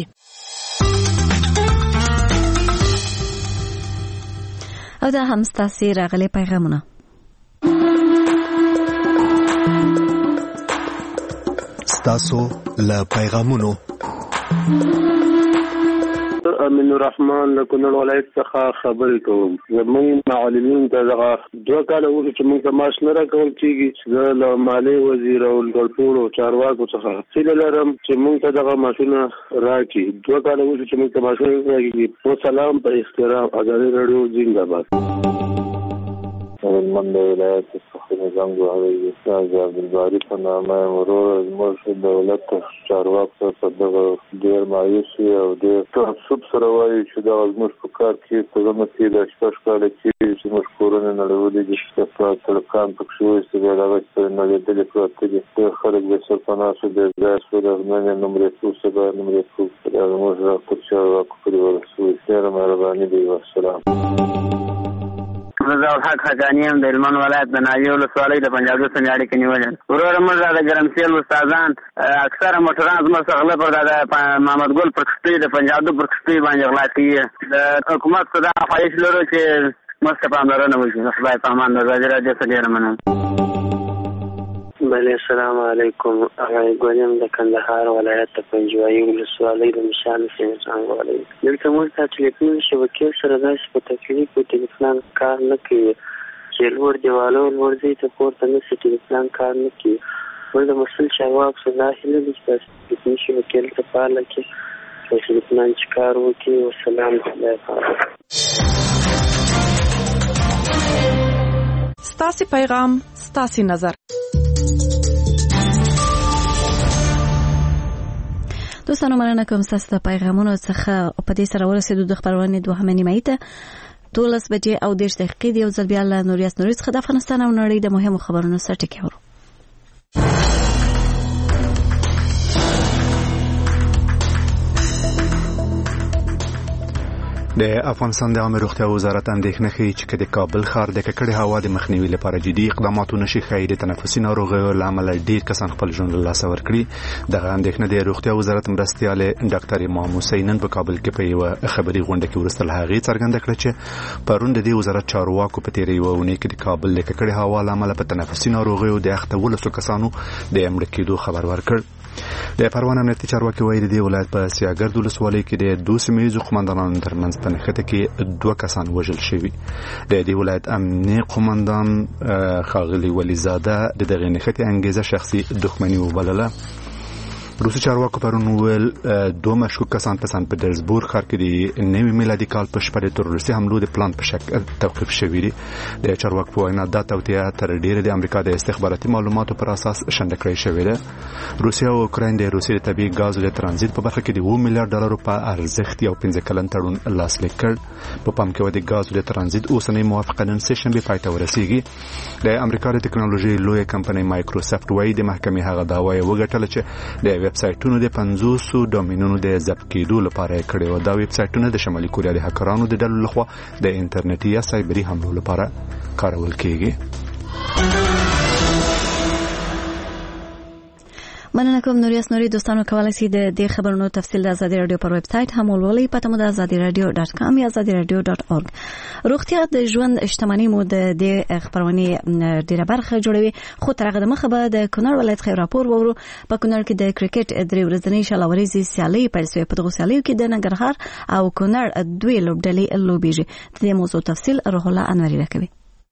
او دا هم ستاسو راغلي پیغامونه. ستاسو له پیغامونو امین الرحمن له کونړ ولایت څخه خبرې کوم. زموږ معلمین ته دغه 2 کاله وروسته چې موږ ته معاش نه راکول کېږي، زه له مالیې وزیر او له ټولو چارواکو څخه هیله لرم چې موږ ته دغه معاشونه راکړي. 2 کاله وروسته چې موږ ته معاشونه راکړي. وسلام، په احترام. ازادي راډیو زنده باد. من د ولایت څخه نظام جوړوي استاد عبدالباری په نامه مرور زموږ دولت چارواکو په دغه ډېر مایوس او ډېر تعصب سره وایي چې دا زموږ په کار کې په زموږ کې د شپږ کاله کې چې موږ کورونه نړولي دي چې ترکان پکښې وایستې بیا د هغه سره نړېدلې پراته دي. ډېر خلک د سرپناه شو، د ځای شو، د غنمې نمرې سبا نمرې زموږ راپور چارواکو پورې ورسوي. ډېره مهرباني دی. والسلام. زه حق حقانی هم د هلمند ولایت د ناوې ولسوالۍ د پنجابي څخه اړیکې نیولې. وروره موږ د ګرمسېل استادان اکثره موټران زموږ څخه غله پر د محمد ګل پر کښتۍ د پنجابي پر کښتۍ باندې غلا کوي. د حکومت څخه دا خواهش لرو چې موږ ته پاملرنه وشي. د خدای په امان. د ازادي راډیو څخه ډېره مننه. بله، السلام علیکم. هغه ګلیم د کندهار ولایت د پنجوایي ولسوالۍ د مشال سیمې څخه غواړم. دلته موږ ته ټلیفون شبکې سره داسې په تکلیف و ټلیفون کار نه کوي چې لوړ دیوالو لوړ ځای ته پورته نه شي، ټلیفون کار نه کوي. موږ د مسؤل چارواکو څخه دا هیله ده چې داسې ټلیفون شبکې دلته فعاله کړي چې ټلیفون چې کار وکړي. والسلام. خدای پاک. ستاسې پیغام ستاسې نظر. دوستانو مننه کوم ستاسو د پیغامونو څخه. په دې سره ورسېدو د خبرونې 2 نیمایي ته 12 بجې او 10 دقیقې دی. یو ځل بیا له نوریاس نوري څخه د افغانستان او نړۍ د مهمو خبرونو سره ټکی ورو. د افغانستان د عامه روغتیا وزارت اندېښنه ښیي چې د کابل ښار د ککړې هوا د مخنیوي لپاره جدي اقدامات ونشي ښایي د تنفسي ناروغیو له امله ډېر کسان خپل ژوند له لاسه ورکړي. دغه اندېښنه د روغتیا وزارت مرستیال ډاکټر امام حسین په کابل کې په یوه خبري غونډه کې وروسته له هغې څرګنده کړه چې پرون د دې وزارت چارواکو په تېره یوه اونۍ کې د کابل د ککړې هوا له امله په تنفسي ناروغیو د 18 کسانو د مړه کېدو خبر ورکړ. د پروان امنیتي چارواکي وایي د دې ولایت په سیاګرد ولسوالۍ کې د 2 سیمه‌ییزو قومندانانو ترمنځ په نښته کې 2 کسان وژل شوي. د دې ولایت امنیتي قومندان ښاغلي ولیزاده د دغې نښتې انګیزه شخصي دښمني وبلله. روسي چارواکو پرون ویل 2 مشکوک کسان په سن پټرزبورګ ښار کې د نوي میلادي کال په شپه د تروریستي حملو د پلان په شکل توقیف شوي دي. د چارواکو په وینا دا توطیه تر ډیره د امریکا د استخباراتي معلوماتو پر اساس شنډه کړې شوې ده. روسیا او اوکراین د روسي د طبيعي غازو د ترانزیت په برخه کې د $1 میلیارډ په ارزښت یو 15 کلن تړون لاسلیک کړ. په پام کې و د غازو د ترانزیت اوسنۍ موافقه نن سه شنبه پای ته ورسیږي. د امریکا د ټکنالوژي لوی کمپنۍ مایکروسافت وايي د محکمې هغه دعوی وګټله چې د ویب سایټونو د 500 ډومینونو د ضبط کېدو لپاره کړي و. دا ویب سایټونه د شمالي کوریا د هکرانو د ډلو لخوا د انټرنیټي یا سایبري حملو لپاره کارول کېږي. مننه کوم نوریاس نوري. دوستانو کولای شئ د دې خبرونو تفصیل د آزادي رادیو پر ویب سټ هم ولولئ. پته مو د azadiradio.com یا azadiradio.org. روغتیا د ژوند اجتماعي مو د دې خبرونه ډیره برخه جوړوي. خو تر هغه مخه به د کونړ ولایت خیر راپور وورو. په کونړ کې د کرکټ درې ورځنۍ شلوريزي سیالي پیل شوې. په دغه سیالیو کې د ننګرهار او کونړ دوی لوبډلې لوبېږي. د دې موضوع تفصیل روح الله انوري راکوي.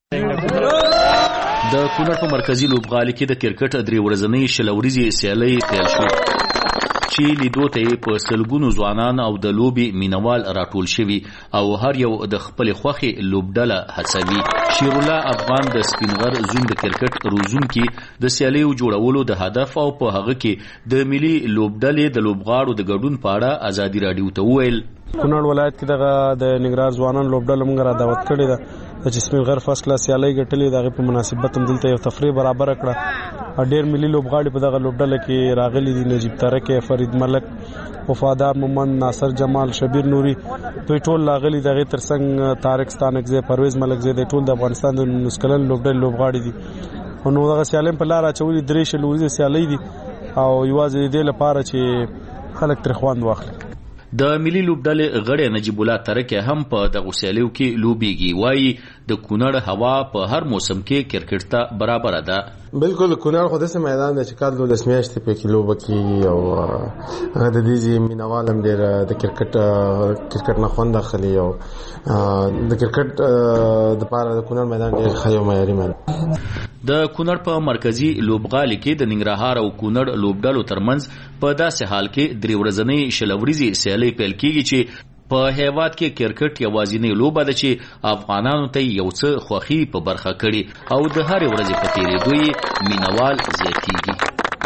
د کونړ په مرکزی لوبغالي کې د کرکټ درې ورځنۍ شلوريزي سیالي پیل شوه چې لیدو ته په سلګونو ځوانان او د لوبي مینوال راټول شوي او هر یو د خپل خوخي لوبډله هڅوي. شیر الله افغان د سپینغر زوم د کرکټ روزونکي د سیالیو جوړولو د هدف او په هغه کې د ملي لوبډلې د لوبغاړو د ګډون په اړه آزادي رادیو ته وویل. کونړ ولایت کې دغه د ننګرهار ځوانان لوبډله موږ را دعوت کړې ده چې سپینغر فرست کلاس سیالي ګټلې. دغه په مناسبت هم دلته یو تفریح برابر کړه. ډېر ملي لوبغاړي په دغه لوبډله کې راغلي دي. نجیب ترکه، فرید ملک، وفادار محمد، ناصر جمال، شبیر نوري په ټول راغلي. دغه ترڅنګ طارق ستانکزی، پرویز ملکزی د ټول د افغانستان د نسکلن لوبډله لوبغاړي دي. نو دغه سیالي په لار اچولې درې شلوريزه سیالي دي او یوازې دې لپاره چې خلک تر خوان واخلي. د ملي لوبډلې غړی نجیب الله ترکه هم په دغه سیالیو کې لوبيږي. وایي د کونړ هوا په هر موسم کې کرکټ ته برابر ده. بالکل کونړ خو داسې میدان دی چې کال 12 میاشتې په کیلو بکی او د دې مینوال هم ډیر د کرکټ نه خوند اخلي او د کرکټ د پاره د کونړ میدان ډیر ښه او معیاري میدان. د کونړ په مرکزی لوبغالي کې د ننګرهار او کونړ لوبډلو ترمنځ په داسې حال کې 3 ورځنۍ شلوريزي سیالي پیل کیږي چې په هیواد کې کرکټ یوازینی لوبه ده چې افغانانو ته یو څه خوښي په برخه کړي او د هر ورځې په تیریدو یې مینوال زیاتیږي.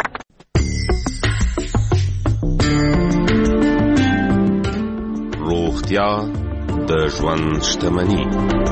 روغتیا د ژوند شتمني.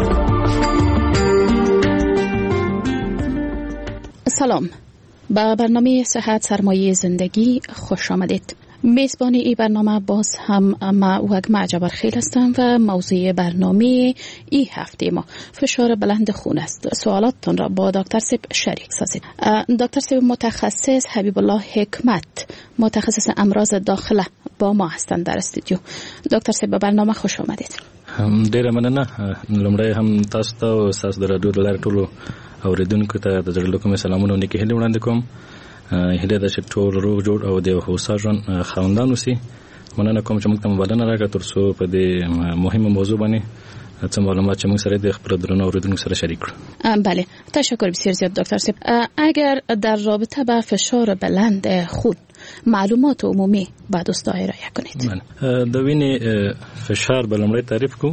سلام، به برنامه صحت سرمایه زندگی خوش آمدید. میزبان این برنامه باز هم ما وگمه جبرخیل هستم و موضوع برنامه این هفته ما فشار بلند خون است. سوالاتتون را با دکتر سیب شریک سازید. دکتر سیب متخصص حبیب الله حکمت متخصص امراض داخله با ما هستند در استودیو. دکتر سیب به برنامه خوش آمدید. ډیره مننه. لومړی هم تاسو ته او تاسو د رادیو لپاره ټولو اوریدونکو ته د زړه له کومې سلامونه او نیکې هیلې وړاندې کوم. هیله ده چې ټول روغ جوړ او د هوسا ژوند خاوندان اوسي. مننه کوم چې موږ ته بلنه راکړه ترڅو په دې مهمه موضوع باندې څه معلومات چې موږ سره د خپل درنو اوریدونکو سره شریک کړو. بله، تشکر بسیار زیاد دکتر صاحب. اگر در رابطه با فشار بلند خون معلومات عمومی با دوستان ارائه کنید. د وینې فشار به لومړی تعریف کو.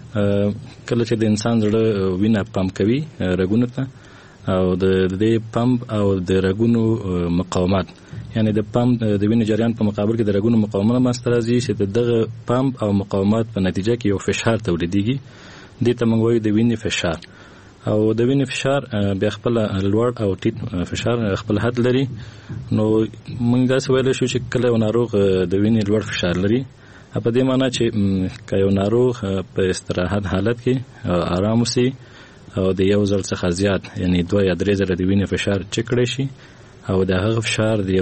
کله چې د انسان زړه وینه پمپ کوي رګونو ته او د دې پمپ او د رګونو مقاومت، یعنی د پمپ د وینې جریان په مقابل کې د رګونو مقاومت ماسته راځي چې دغه پمپ او مقاومت په نتیجه کې یو فشار تولیدېږي. دې ته موږ وایو د وینې فشار. او د وینې فشار بیا خپل لوړ او ټیټ فشار خپل حد لري. نو موږ داسې ویلی شو چې کله یو ناروغ د وینې لوړ فشار لري، په دې معنی چې که یو ناروغ په استراحت حالت کې آرام وسي او د یو ځل څخه زیات یعنی 2 یا 3 ځله د وینې فشار چک کړی شي او د هغه فشار د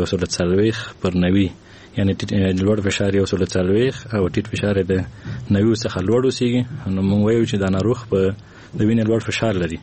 140 یعنی لوړ فشار 140 او ټیټ فشار د 90 څخه لوړ وسیږي، نو موږ وایو چې دا ناروغ په د وینې لوړ فشار لري.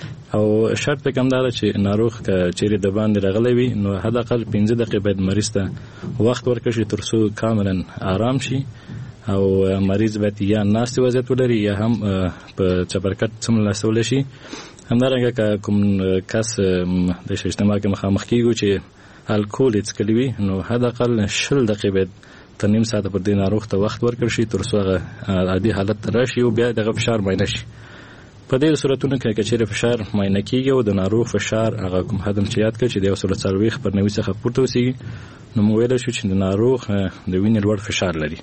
او شرط په کوم دا چې ناروغ که چیرې د باندې راغلی وي نو حد اقل 15 دقیقې باید مریض ته وخت ورکړي ترڅو کاملا آرام شي او مریض باید یا ناستې وضعیت ولري یا هم په چپرکټ څملاستول شي. همدارنګه که کوم کس د اجتماع کې مخامخ کیږي چې الکول څکلی وي نو حد اقل 20 دقیقې باید تر نیم ساعت پر دې ناروغ ته وخت ورکړي شي ترڅو هغه عادي حالت ته راشي او بیا دغه فشار معاینه شي. په دې صورتونو کې چې فشار معاینه کیږي او د ناروغ فشار هغه کوم حد چې یاد کړي چې د 140 پر 90 څخه پورته وسیږي، نو موږ ویل شو چې د ناروغ د وینې لوړ فشار لري.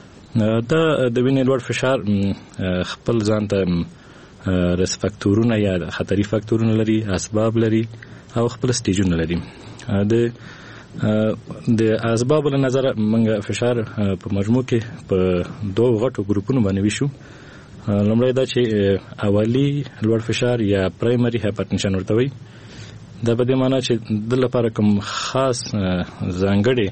دا د وینې لوړ فشار خپل ځان ته ریس فاکتورونه یا خطري فاکتورونه لري، اسباب لري او خپل سټیجونه لري. د اسباب له نظر موږ فشار په مجموع کې په 2 غټو ګروپونو باندې ویشو. لومړی دا چې اولی لوړ فشار یا پرایمري هایپرټنشن ورته وایي. دا په دې معنی چې د لپاره کوم خاص ځانګړي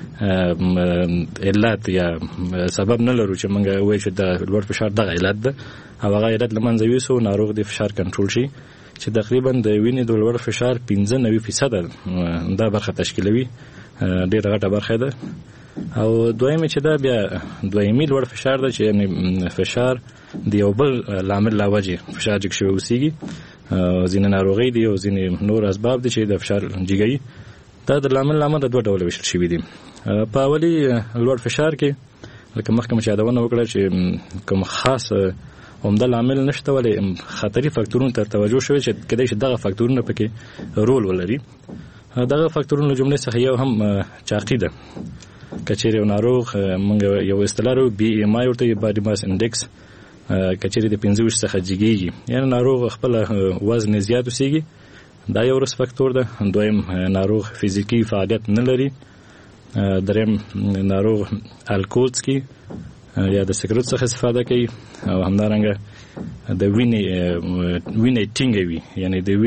علت یا سبب نه لرو چې موږ وایو چې د لوړ فشار دغه علت ده او هغه علت له منځه یوسو ناروغ د فشار کنټرول شي چې تقریبا د وینې د لوړ فشار 95% دا برخه تشکیلوي، ډېره غټه برخه ده. او دویمه چې دا بیا دویمي لوړ فشار ده چې یعنی فشار د یو بل لامل لا وجه فشار جګ شوی وسیږي، ځینې ناروغي دي او ځینې نور اسباب دي چې د فشار جګي. دا د لامل د 2 ډول ویشل شوی دي. په اولی لوړ فشار کې لکه مخکې مې یادونه وکړه چې کوم خاص عمده لامل نشته ولې خطري فاکتورونو ته توجه شوی چې کله چې دغه فاکتورونه پکې رول ولري. دغه فاکتورونو جمله څخه یو هم چاقي ده. کچېره یو ناروغ موږ یو اصطلاح بي ام آی ورته باډي ماس انډیکس کچېره د 15 څخه جګیږي، یعنی ناروغ خپل وزن زیات وسیږي، دا یو رس فاکتور ده. دویم ناروغ فزیکی فعالیت نه لري. دریم ناروغ الکول څکي یا د سیګریټ څخه استفاده کوي او همدارنګه د وینې ټینګوي، یعنی د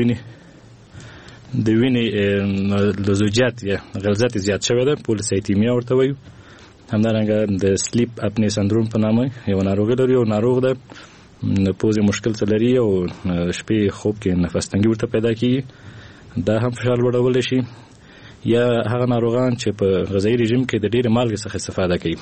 وینې لزوجات یا غلظت زیات شوی ده، پولیسایتیمیا ورته وایو. همدارنګه د سلیپ اپنی سندروم په نامه یو ناروغي لري او ناروغ ده پوزې مشکل څه لري او شپې خوب کې نفس تنګي ورته پیدا کیږي دا هم فشار لوړولی شي یا هغه ناروغان چې په غذایي رژیم کې د ډېرې مالګې څخه استفاده کوي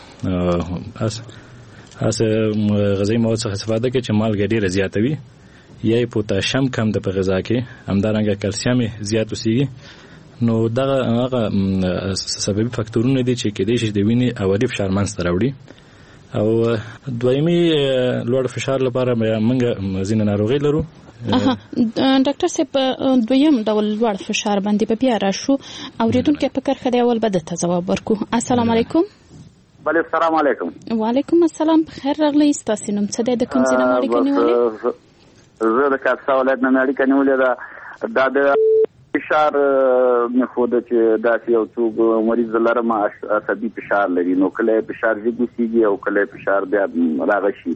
غذایي مواد څخه استفاده کوي چې مالګه ډېره زیاته وي یا پوتاشیم کم د په غذا کې همدارنګه کلسیم زیات اوسېږي نو دغه هغه سببي فاکتورونه دي چې کېدای شي د وینې اولي فشار منځته راوړي او دویمي لوړ فشار لپاره موږ ځینې ناروغۍ لرو. ډاکټر صاحب دویم ډول لوړ فشار باندې به بیا راشو اوریدونکو په کرخه دی اول به د جواب ورکو. السلام علیکم. بله السلام علیکم. وعلیکم السلام. بخیر راغلی. تاسو نوم څه دی؟ د کوم ځای نه اړیکه نیولې؟ زه د کاپسا ولایت نه اړیکه نیولې ده. دا د فشار نه خو د چې داسې یو څوک مریض لرم عصبي فشار لري نو کله فشار زیږي او کله فشار بیا راغشي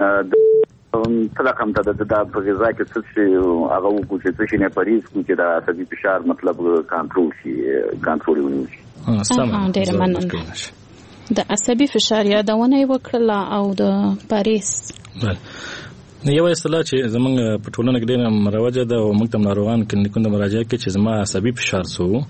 څه رقم ته د په غذا کې څه شي هغه وکړو چې څه شي نه پریز کو چې د عصبي فشار مطلب کنټرول شي ونیسي. ډېر مننه. د عصبي فشار یادونه وکړه او د پریز یو اصطلاح چې زمونږ په ټولنه کې ډېره مروجه ده او موږ ته ناروغان کلینیکونو ته مراجعه کوي چې زما عصبي فشار څه و.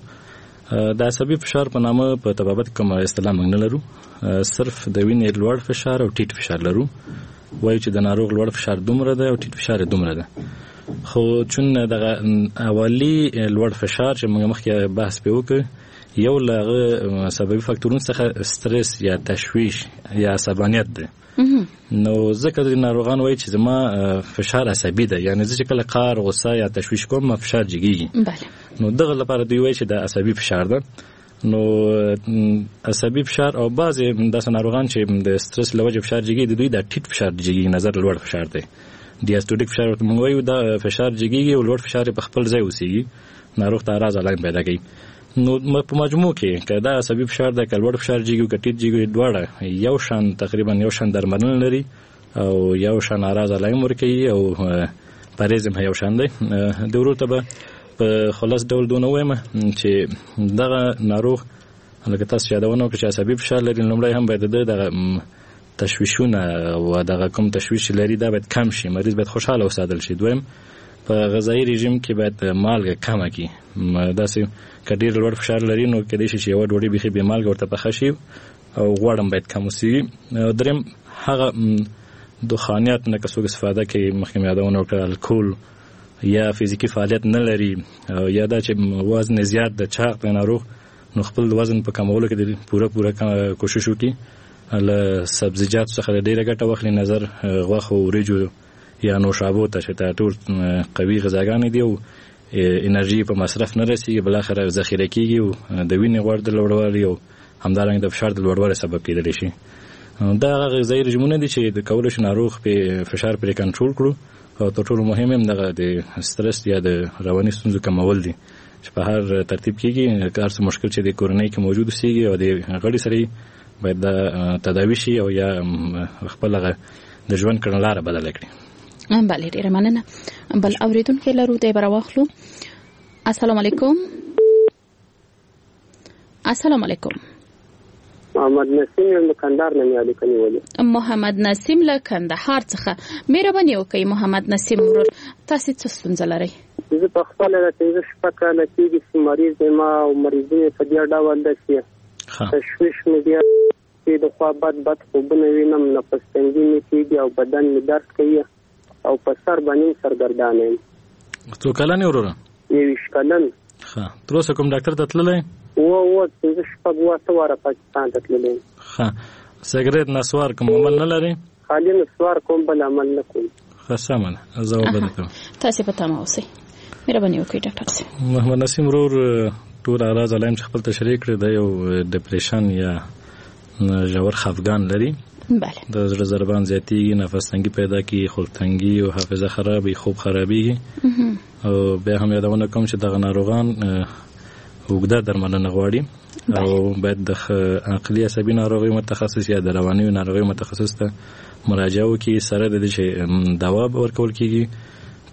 د عصبي فشار په نامه په طبابت کوم اصطلاح موږ نه لرو، صرف د وینې لوړ فشار او ټیټ فشار لرو. وایي چې د ناروغ لوړ فشار دومره ده او ټیټ فشار دومره ده. خو چون دغه اولی لوړ فشار چې موږ مخکې بحث پې وکړ یو له هغه سببي فاکتورونو څخه استرس یا تشویش یا عصبانیت ده. نو ځکه د ناروغان وایي چې زما فشار عصبي ده، یعنی زه چې کله قهر غصه یا تشویش کوم ما فشار جګیږي. نو دغه لپاره دوی وایي چې د عصبي فشار ده. نو عصبي فشار او بعضې داسې ناروغان چې د استرس له وجې فشار جګیږي د دوی د ټیټ فشار جګیږي، نظر لوړ فشار دی، ډیاسټولیک فشار ورته موږ وایو. دا فشار جګیږي او لوړ فشار په خپل ځای اوسېږي، ناروغ ته اراز علائم پیدا کوي. نو په مجموع کې که دا عصبي فشار ده که لوړ فشار جګي که ټیټ جګي دواړه یو شان تقریبا یو شان درملنه لري او یو شان اراز علائم ورکوي او پرهیز هم یو شان دی. د ورور ته به په خلاص ډول دونه وایم چې دغه ناروغ لکه تاسو یادونه وکړه چې عصبي فشار لري، لومړی هم باید دغه تشویشونه او دغه کوم تشویش لري دا باید کم شي، مریض باید خوشحاله وساتل شي. دویم په غذایي رژیم کې باید مالګه کمه کړي. داسې که ډېر لوړ فشار لري نو کېدای شي چې یوه ډوډۍ بیخي بې مالګه ورته پخه شي او غوړ هم باید کم وسیږي. دریم هغه دخانیات نه که څوک استفاده کوي، مخکې مې یادونه وکړه الکول یا فزیکي فعالیت نه لري یا دا چې وزن زیات د چاق د ناروغ نو خپل وزن په کمولو کې پوره کوشش وکړي. له سبزیجاتو څخه ډېره ګټه واخلي، نظر غوښه او وریجو یا نوشابو ته چې ټول قوي غذاګانې دي او انرژي په مصرف نه رسیږي، بلاخره ذخیره کیږي او د وینې غوړ د لوړوالي او همدارنګه د فشار د لوړوالي سبب کېدلی شي. دا هغه غذایي رژیمونه دي چې د کولی شي ناروغ په فشار پرې کنټرول کړو او تر ټولو مهم هم دغه د سټرس یا د رواني ستونزو کمول دي چې په هر ترتیب کېږي. که هر څه مشکل چې د کورنۍ کې موجود اوسېږي او د غړي سره باید دا تداوي شي او یا خپل هغه د ژوند کړنلاره بدله کړي. بله ډیره مننه. بل اوریدونکي لرو دی به راواخلو. السلام علیکم. السلام علیکم. محمد نسیم له کندهار نه اړیکه نیولې. محمد نسیم له کندهار څخه مهرباني وکړئ. محمد نسیم ورور تاسو څه ستونزه لرئ؟ زه په خپل د 15 کاله کېږي چې مریض ما او مریضونه په دې ډول ده چې تشویش مې بیا چې د خوا بد خوبونه وینم، نفس تنګي مې کېږي او بدن مې درد کوي او په سر باندې سرګردان یم. څو کلن یې وروره؟ 21 کلن. ښه، تر اوسه کوم ډاکټر ته تللی؟ و 15 واره پاکستان ته تللی. ښه، سګرټ نسوار کوم عمل نه لري؟ خالي نسوار کوم بل عمل نه کوم. ښه سمه ده، ځواب به درکړم. تاسو په تمه اوسئ. مهرباني وکړئ ډاکټر صاحب. محمد نسیم ورور ټول اراز علائم چې خپل تشریح کړي د یو ډپریشن یا ژور خفګان لري. بله. د زړه ضربان زیاتېږي، نفس تنګي پیدا کیږي، خوب تنګي او حافظه خرابي، خوب خرابېږي. او بیا هم یادونه کوم چې دغه ناروغان اوږده درملنه غواړي او باید د عقلي عصبي ناروغیو متخصص یا د رواني ناروغیو متخصص ته مراجعه وکړي. سره د دې چې دوا ورکول کېږي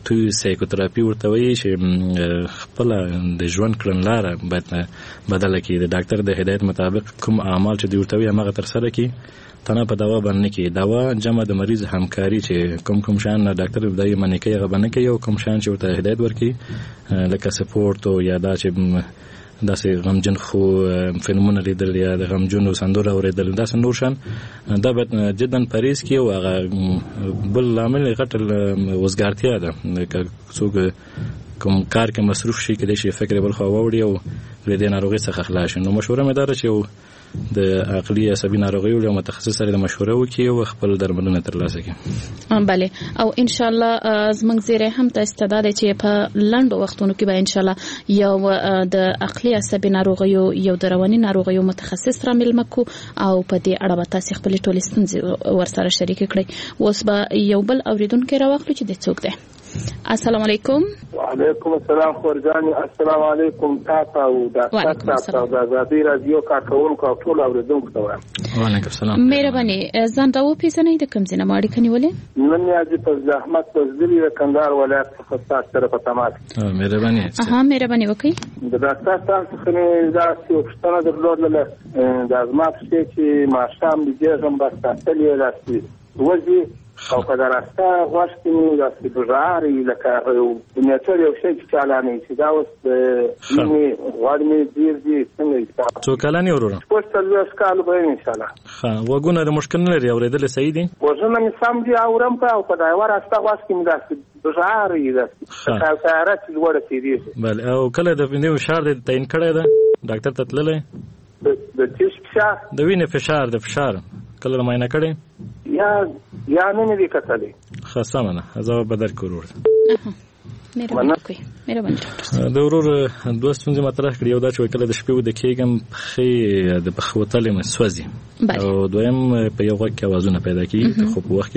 تو سایکوتراپي ورته وایي چې خپل د ژوند کړنلاره باید بدله کړي د ډاکټر د هدایت مطابق کوم اعمال چې دی ورته وایي هغه تر سره کړي تنه په دوا باندې کې دوا جمع د مریض همکاري چې کوم شان ډاکټر دای منې کوي هغه باندې کوي او کوم شان چې ورته هدایت ورکړي لکه سپورت او یا دا چې داسې غمجن خو فلمونه لیدل یا د غمجنو سندره اوریدل داسې نور شان دا به جدا پریز کی او هغه بل عامل غټ وزګارتیا ده که څوک کوم کار کې مصروف شي کله چې فکر بل خو ووري او د دې ناروغي څخه خلاص شي نو مشوره مې ده چې د عقلي عصبي ناروغیو له متخصص سره د مشوره وکړي او خپل درملنه ترلاسه کړي. بله او ان شاء الله زموږ زیره هم ته استعداد چې په لنډو وختونو کې به ان شاء الله یو د عقلي عصبي ناروغیو یو د رواني ناروغیو متخصص را ملمه کو او په دې اړه به تاسو خپل ټول ستونزې ورسره شریک کړئ. اوس به یو بل اوریدونکو راوخلو چې د څوک ده. السلام علیکم. وعلیکم السلام خورجانی. السلام علیکم تاسو او د تاسو د ازادي رادیو کارکونکو ټول اوریدونکو ته وایم. وعلیکم السلام. مهرباني ځان راو پیژنئ د کوم ځای نه ماړی کنيولې؟ نن یې په زحمت تزدلی کندهار ولایت څخه تاسو سره په تماس. مهرباني. مهرباني وکړئ. د ډاکټر تاسو څخه دا څه وختونه درلودل د ازمات چې ما شام دې هم بس تاسو راځي وځي او کله راسته غوښتنې د سپېژاري لکه د نیټر یو شی چې چالانه چې دا اوس د غوړمې دې څنګه څو کلانی وروره پوسټل یو سکال به ان شاء الله. وګونه د مشکل نه لري اوریدل صحیح دي وژنه می سم دي اورم په په دا وراسته غوښتنې د سپېژاري د سره چې ورته دي. بل او کله د وینې فشار د تعین کړی دا ډاکټر ته تللې د چیش فشار د وینې فشار د فشار کله معاینه کړی یا نه دی کتلې خاصه زه به در کور مهرباني د ورور دوه ستونزې مطرح کړې یو دا چې کله د شپې ود کېږم خې د بخوتلې مسوځي او دویم په یو وخت کې اوازونه پیدا کیږي خو په وخت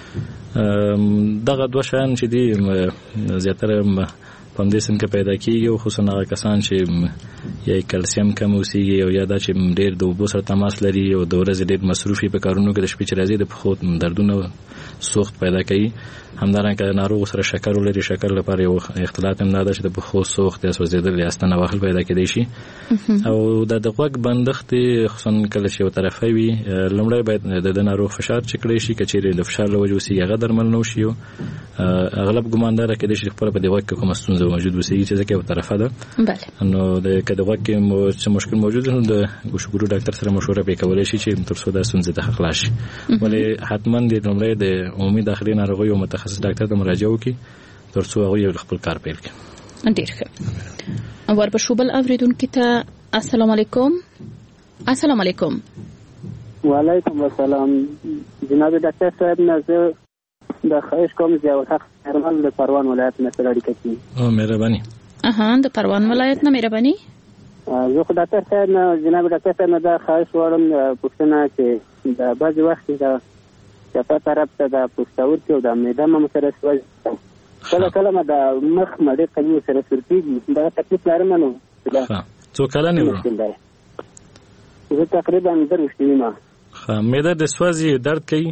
کې دغه دوه شان چې دي زیاتره پندیسن کې پیدا کیږي او خصوصا هغه کسان چې یا کلسیم کم اوسېږي او یا دا چې ډېر د اوبو سره تماس لري او د ورځې ډېر مصروفي په کارونو کې د شپې چې راځي د پښو دردونه سوخت پیدا کوي. همدارنګه ناروغ سره شکر ولري شکر لپاره یو اختلاط هم دا چې د پښو سوخت یا سوځیدل یا ستنه واخل پیدا کېدای شي او د غوږ بندښت خصوصا کله چې یو طرفه وي لومړی باید د ناروغ فشار چک کړي شي کچېرې د فشار له وجې اوسېږي هغه درمل نه وشي. اغلب ګماندار کېدای شي خپل په دې وخت کې کومه ستونزه موجود وسیږي چې ځکه یو طرفه ده. بله نو د کله وخت کې مشکل موجود نه د ګوشګورو ډاکټر سره مشوره وکولای شي چې تر څو دا ستونزه ته خلاص شي. ولې حتما د لومړی د عمومي داخلي ناروغیو متخصص ډاکټر ته مراجعه وکړي تر څو هغه خپل کار پیل کړي. ډیر ښه. ورپسې بل اوریدونکو ته السلام علیکم. السلام علیکم. وعلیکم السلام. جناب ډاکټر صاحب نظر د خواهش کوم ضیاء الحق هرمل د پروان ولایت نه سره اړیکه کوي. مهرباني. د پروان ولایت نه مهرباني. زه خو ډاکټر صاحب نه جناب ډاکټر صاحب نه دا خواهش وړم پوښتنه چې د بعض وخت د چپه طرف ته د پوستورکي او د معده مم سره سوځي کله کله ما د مخ مړې قوي سره سرتيږي دا تکلیف لرم نو څو کله نه ورو زه تقریبا درشتي ما معده د سوځي درد کوي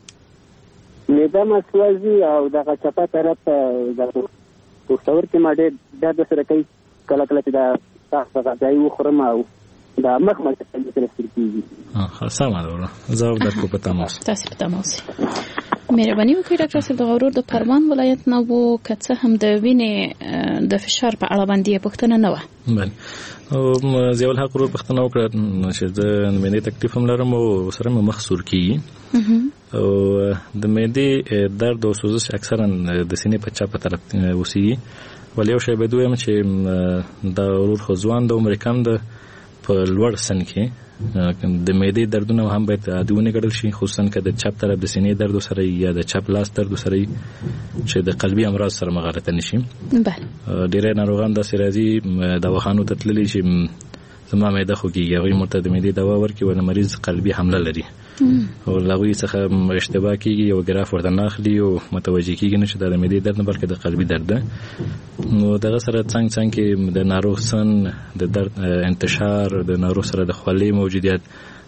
معده ما سوځي او د چپه طرف ته د پوستورکي ما ډېر درد سره کوي کله کله چې دا تاسو غځای وخورم او دا مخ ما سره سرتيږي سم ده زه درکو په تماس تاسو په تماس. مهرباني وکړئ ډاکټر صاحب د غرور د پروان ولایت نه وو کڅه هم د وینې د فشار په اړه باندې پوښتنه نه و. بله او ضیاء الحق ورور پوښتنه وکړه چې د معدې تکلیف هم لرم او سره مې مخ سور کیږي او د معدې درد او سوزش اکثرا د سینې په چا په طرف اوسېږي ولې یو شی به دویم چې د ورور خو ځوان د عمر کم د په لوړ سن کې د معدې دردونه هم باید عادیونه ګڼل شي خصوصا که د چپ طرف د سینې درد سره یا د چپ لاس درد سره چې د قلبي امراض سره مغالطه نشي. بله ډېر ناروغان داسې راځي دواخانو ته تللي چې زما معده خوږیږي هغوی مرته د معدې دوا ورکړي ونه مریض قلبي حمله لري او له هغوی څخه اشتباه کېږي یو ګراف ورته نه اخلي او متوجه کېږي نه چې دا د معدې درد نه بلکې د قلبي درد ده. نو دغه سره څنګ کې د ناروغ سن د درد انتشار د ناروغ سره د خولې موجودیت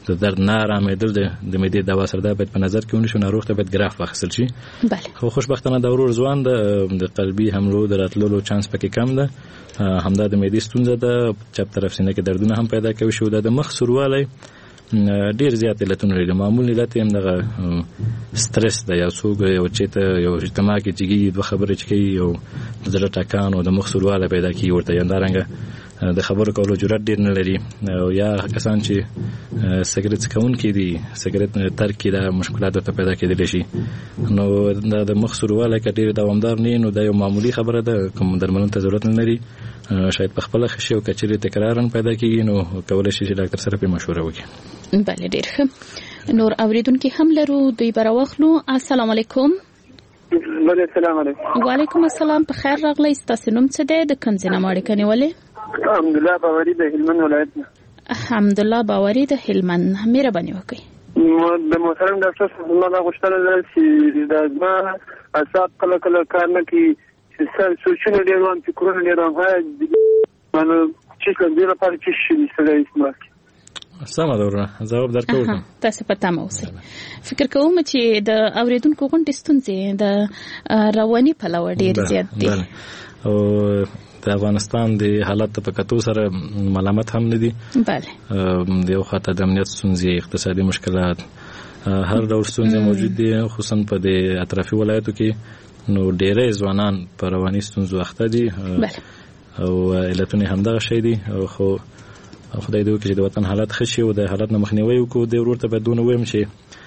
د درد نه آرامېدل د معدې دوا سره دا باید په نظر کې ونیسو. ناروغ ته باید ګراف واخیستل شي. خو خوشبختانه د ورور ځوان د قلبي حملو د راتللو چانس پکې کم ده. همدا د معدې ستونزه ده، چپ طرف سینه کې دردونه هم پیدا کوي شو. د مخ سوروالی ډیر زیات علتونه لري. معمول علت هم دغه سټرس ده، یو څوک یو چېرته یو اجتماع کې جګي دوه خبرې چې کوي، یو د زړه ټکان او د مخ سوروالی پیدا کوي ورته. همدارنګه د خبرو کولو جرأت ډیر نه لري، او یا کسان چې سګرټ څکونکي دي، سګرټ ترک کې دا مشکلات ورته پیدا کېدلی شي. نو د مخ سوروالی که ډیر دوامدار نه نو دا یو معمولی خبره ده، کوم درملنې ته ضرورت نه لري. شاید په خپل خشي او کچري تکرارن پیدا کیږي نو کولای شي چې ډاکټر سره په مشوره وکړي. بله ډیر ښه. نور اوریدونکو هم لرو، دوی براوخلو. السلام علیکم. السلام علیکم. وعلیکم السلام. په خیر راغلی. ستاسو نوم څه دی؟ د کوم ځای نه اړیکه نیولې؟ حمدالله باوري د هلمند ولایت نه. حمدالله باوري د هلمند. مهرباني وکړئ. د محترم ډاکټر صاحب زما غوښتنه ده چې د زما اعصاب کله کله کار نه کوي، سوچونه ډېر وان، فکرونه ډېر وان، چې کوم دې لپاره چې شي سره استعمال کړي. سمه ده ورونه ځواب درکوم. تاسو په تمه اوسئ. فکر کوم چې د اوریدونکو غونډې ستونزې د رواني پلوه ډېر زیات دي، او د افغانستان د حالت په کتو سره ملامت هم نه دي. بله د یو خاطر د امنیت ستونزې، اقتصادي مشکلات، هر ډول ستونزې موجود دي، خصوصا په د اطرافي ولایتو کې. نو ډېری ځوانان په رواني ستونزو اخته دي او علتونه همدغه شی دي. خو خدای دې وکړي چې د وطن حالت ښه شي او د حالت نه مخنیوی وکړو. د ورور ته باید دونه ووایم چې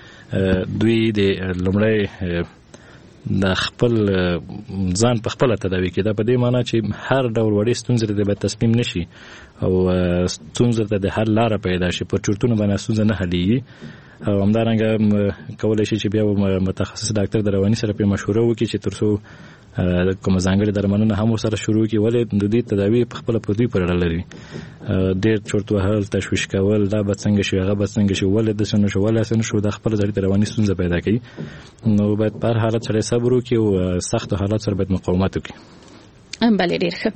دوی د لومړی د خپل ځان په خپله تداوي کړي. دا په دې معنی چې هر ډول وړې ستونزې ته باید تسلیم نه شي او ستونزو ته د حل لاره پیدا شي. په چورتونو باندې ستونزه نه حلېږي. او همدارنګه کولای شي چې بیا متخصص ډاکټر د رواني سره په مشوره وکړي چې تر څو کوم ځانګړي درملنه هم سره شروع کړي. ولې د دې تداوی په خپل په دوی پورې اړه لري. ډېر چورت وهل، تشویش کول، دا به څنګه شي، هغه به څنګه شي، ولې د سن شو، ولې سن شو، د خپل ځړې رواني ستونزه پیدا کوي. نو باید په هر حالت سره صبر وکړي او سخت حالات سره باید مقاومت وکړي. بله ډېر ښه.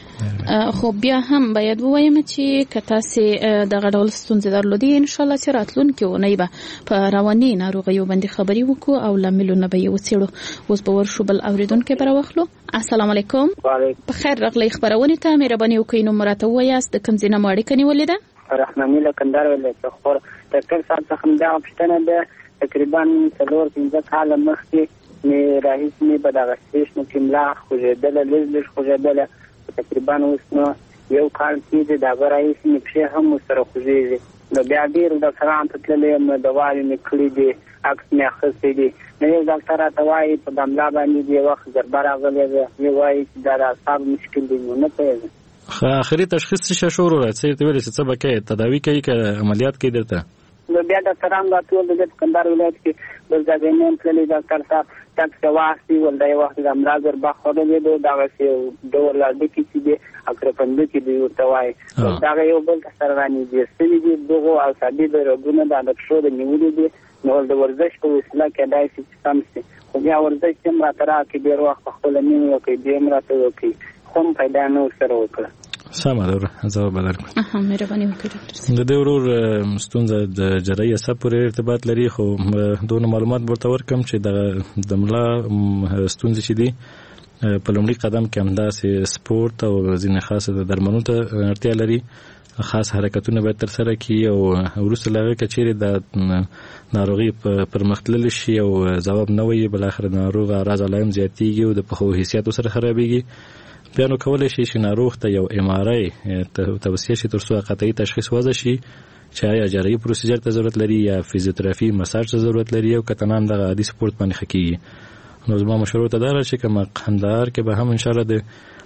خو بیا هم باید ووایم چې که تاسې دغه ډول ستونزې درلودې، انشاءالله چې راتلونکې اونۍ به په رواني ناروغیو باندې خبرې وکړو او لاملونه به یې وڅېړو. اوس به ورشو بل اورېدونکی به راواخلو. السلام علیکم. په خیر راغلی. خپرونې ته مهرباني وکړئ نوم راته ووایاست، د کوم ځای نه مو اړیکه نیولې ده؟ رحماني له کندهار ولایت څخه. ډاکټر صاحب څخه دغه پوښتنه ده، تقریبا 4-5 کاله مخکې مې راهیسې مې په دغه سټیشن کې ملا خوځېدله، لږ خوځېدله. تقریبا اوس نو یو کال کېږي د هغه راهیسې مې پښې هم ورسره خوځېږي. نو بیا ډېر ډاکټرانو ته تللی یم، دواوې مې کړي دي، عکس مې اخیستی دي. نو یو ډاکټر راته وایي په دا ملا باندې د یو وخت ضربه راغلې ده، وی وایي چې دا د اعصابو مشکل دی. نو نه پوهېږم آخري تشخیص څه شو وروره؟ څه ته ویلې چې څه به کوې، تداوي کوي که عملیات کوي درته؟ نو بیا ډاکټران راټول د کندهار ولایت کې بل ځای نه تللي. ډاکټر صاحب ټکس واخلي ول دا یو وخت د امراض ضربه خوړلې ده، دغه ډول لړډکې چې دي اکرپندکې دی ورته وایي. دغه یو بل سره رانږدې سوي دي، دغو عصبي رګونه د لکشو د نیولي دي. نو د ورزش په وسیله کېدای شي چې سم شي، خو بیا ورزش هم راته راکړي، ډېر وخت په خپله مې وکړي، بیا هم راته وکړي، خو هم پیدا نه ورسره وکړه. سمه ده ورونه ځواب به درکړم. مهرباني وکړئ. د دې ورور ستونزه د جراحي عصب پورې ارتباط لري، خو دونه معلومات ورته ورکړم چې د ملا ستونزې چې دي په لومړي قدم کې همداسې سپورت او ځینې خاصه درملنو ته اړتیا لري. خاص حرکتونه باید ترسره کړي او وروسته له هغې که چیرې د ناروغي پرمختللی شي او ځواب نه وي، بالاخره د ناروغ اعراض علایم زیاتېږي او د پښو حیثیت ورسره خرابېږي. بیا نو کولی شي چې ناروغ ته یو MRI توصیه شي تر څو قطعي تشخیص وضع شي چې آیا جراحي پروسیجر ته ضرورت لري یا فزیوتراپي مساج ته ضرورت لري او که تمام دغه عادي سپورت باندې ښه کېږي. نو زما مشوره ته دا ده چې که قندهار کې به هم انشاءالله د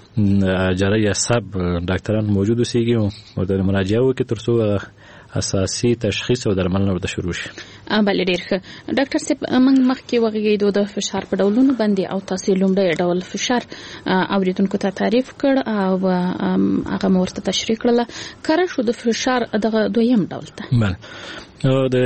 جراحي عصب ډاکټران موجود اوسېږي او ورته مراجعه وکړي تر څو اساسي تشخیص او درملنه ورته شروع شي. بله ډېر ښه. ډاکټر صاحب موږ مخکې وغږېدو د فشار په ډولونو باندې او تاسې لومړی ډول فشار اورېدونکو ته تعریف کړ او هغه مو ورته تشریح کړله. کره شو د فشار دغه دویم ډول ته. بله د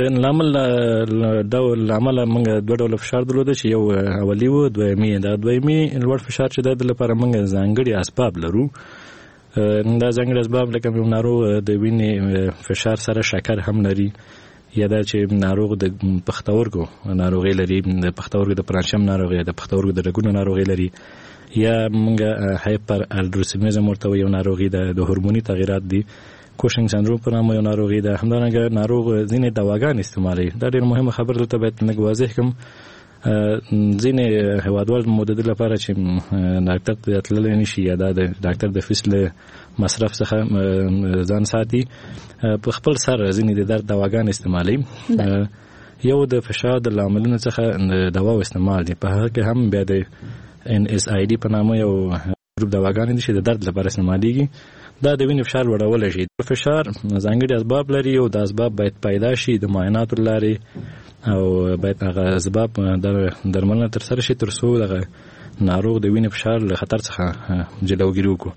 لامل موږ دوه ډوله فشار درلوده چې یو اولي و، دویمي. دا دویمي لوړ فشار چې د لپاره موږ ځانګړي اسباب لرو. دا ځانګړي اسباب لکه یو ناروغ د وینې فشار سره شکر هم لري، یا دا چې ناروغ د پښتورګو ناروغي لري، د پښتورګو د پرانشم ناروغي، د پښتورګو د رګونو ناروغي لري، یا موږ هایپر الډروسیمیزم ورته یو ناروغي د هورموني تغیرات دي، کوشنګ سندروم په نامه یو ناروغي ده. همدارنګه ناروغ ځینې دواګان استعمالوي. دا ډېر مهمه خبره دلته باید لږ واضح کړم. ځینې هیوادوال مو د دې لپاره چې ډاکټر ته تللی نشي یا دا د ډاکټر د فیس له مصرف څخه ځان ساتي، په خپل سر ځینې د درد دواګان استعمالوي. یو د فشار د لاملونو څخه دوا استعمال دي، په هغه کې هم بیا د NSAID په نامه یو ګروپ دواګانې دي چې د درد لپاره استعمالېږي. دا د وینې فشار لوړولی شي. فشار ځانګړي اسباب لري او د اسباب باید پیدا شي د معایناتو لارې، او باید هغه اسباب درملنه ترسره شي تر څو دغه ناروغ د وینې فشار له خطر څخه جلوګیري وکړو.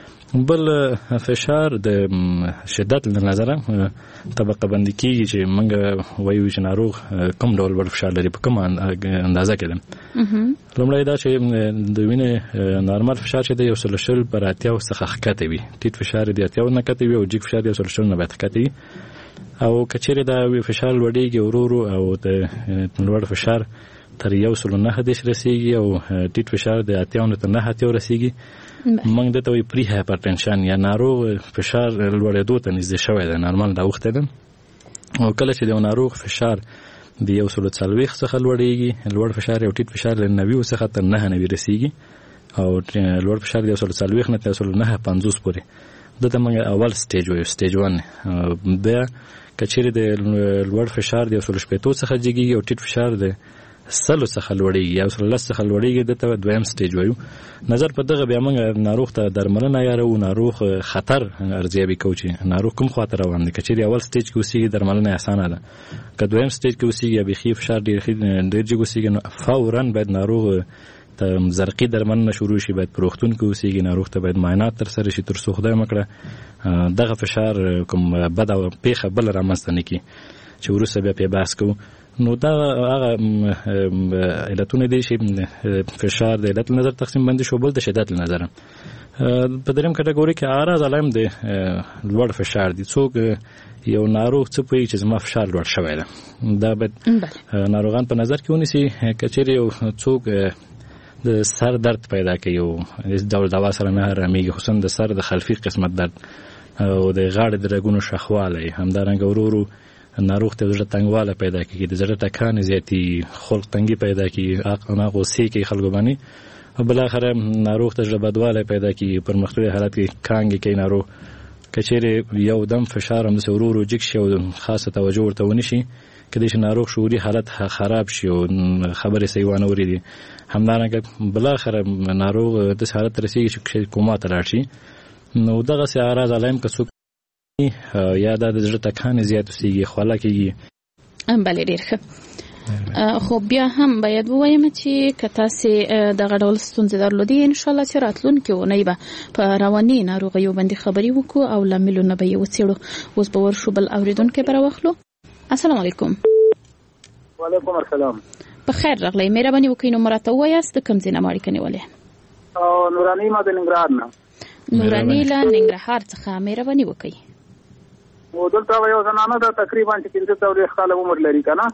بل فشار د شدت له نظره طبقه بندي کیږي چې موږ وایو چې ناروغ کوم ډول لوړ فشار لري، په کوم اندازه کې ده. لومړی دا چې د وینې نارمل فشار چې د 120 پر 80 څخه ښکته وي، ټیټ فشار د 80 نه ښکته وي او جګ فشار د 120 نه باید ښکته وي. او کچېرې دا فشار لوړېږي ورو او د لوړ فشار تر 109 رسیږي او ټیټ فشار د 80 تر 90 رسیږي، موږ دته وی پری هایپرټنشن یا ناروغ فشار لوړېدو ته نږدې شوی دی، نارمل دا وخت ده. او کله چې د ناروغ فشار د 140 څخه لوړېږي، لوړ فشار او ټیټ فشار له 90 څخه تر 99 رسیږي، او لوړ فشار د 140 نه تر 150 پورې، دته موږ اول سټیج وایو، سټیج 1. بیا کچېرې د لوړ فشار د 150 څخه جګیږي او ټیټ فشار د 100 څخه لوړېږي یا 110 څخه لوړېږي، دته دویم سټیج وایو. نظر په دغه بیا موږ ناروغ ته درملنه یارو، ناروغ خطر ارزیابي کوو چې ناروغ کوم خطر روان دی. کچېرې اول سټیج کې اوسېږي درملنه اسانه ده، که دویم سټیج کې اوسېږي یا بيخي فشار ډېر جګ اوسېږي، نو فوراً باید ناروغ ته زرقي درملنه شروع شي، باید په روغتون کې اوسېږي، ناروغ ته باید معاینات ترسره شي تر څو خدای مکړه دغه فشار کوم بد او پیښه بل رامنځته نه کړي چې وروسته بیا په بحث کوو. نو دا هغه علتونه دي چې فشار د علت نظر تقسیم باندې شو. بل د شدت نظر په دریم کټګوري کې اعراض علائم د لوړ فشار دي. څوک یو ناروغ څه پوي چې زما فشار لوړ شوی دی، دا باید ناروغان په نظر کې ونیسي. کچېرې یو څوک د سر درد پیدا کوي او د ډول دوا سره نه آرامېږي، خصوصا د سر د خلفي قسمت درد او د غاړې د رګونو شخوالی، همدارنګه ورو ناروغ ته زړه تنګواله پیدا کیږي، د زړه ټکان زیاتی، خلق تنګي پیدا کیږي، عقل غوسې کوي خلکو باندې، او بل اخر ناروغ ته زړه بدواله پیدا کیږي، پر مختلفي حالت کې کانګي کوي ناروغ. کچېرې یو دم فشار هم ورو جګ شي او خاصه توجه ورته ونشي، کله چې ناروغ شعوري حالت خراب شي او خبرې صحیح ونه اوري، همدارنګه بل اخر ناروغ د حالت رسیږي چې کوما ته لاړ شي. نو دغه سي اعراض علائم که څوک یا د زړه ټکان زیات وسیږي، خوله کېږي. بله ډېر ښه. خو بیا هم باید ووایم چې که تاسې دغه ډول ستونزې درلودې، انشاءالله چې راتلونکې اونۍ به په رواني ناروغیو باندې خبرې وکړو او لاملونه به یې وڅېړو. اوس به ورشو بل اورېدونکی به راواخلو. السلام علیکم. وعلیکم السلام. په خیر راغلی. مهرباني وکړئ نو مراته ووایاست د کوم ځای نه مو اړیکه نیولې؟ نوراني ما د ننګرهار نه. نوراني له ننګرهار څخه مهرباني وکړئ. و دلته یو زنانه ده تقریبا چې 45 کاله عمر لري که نه،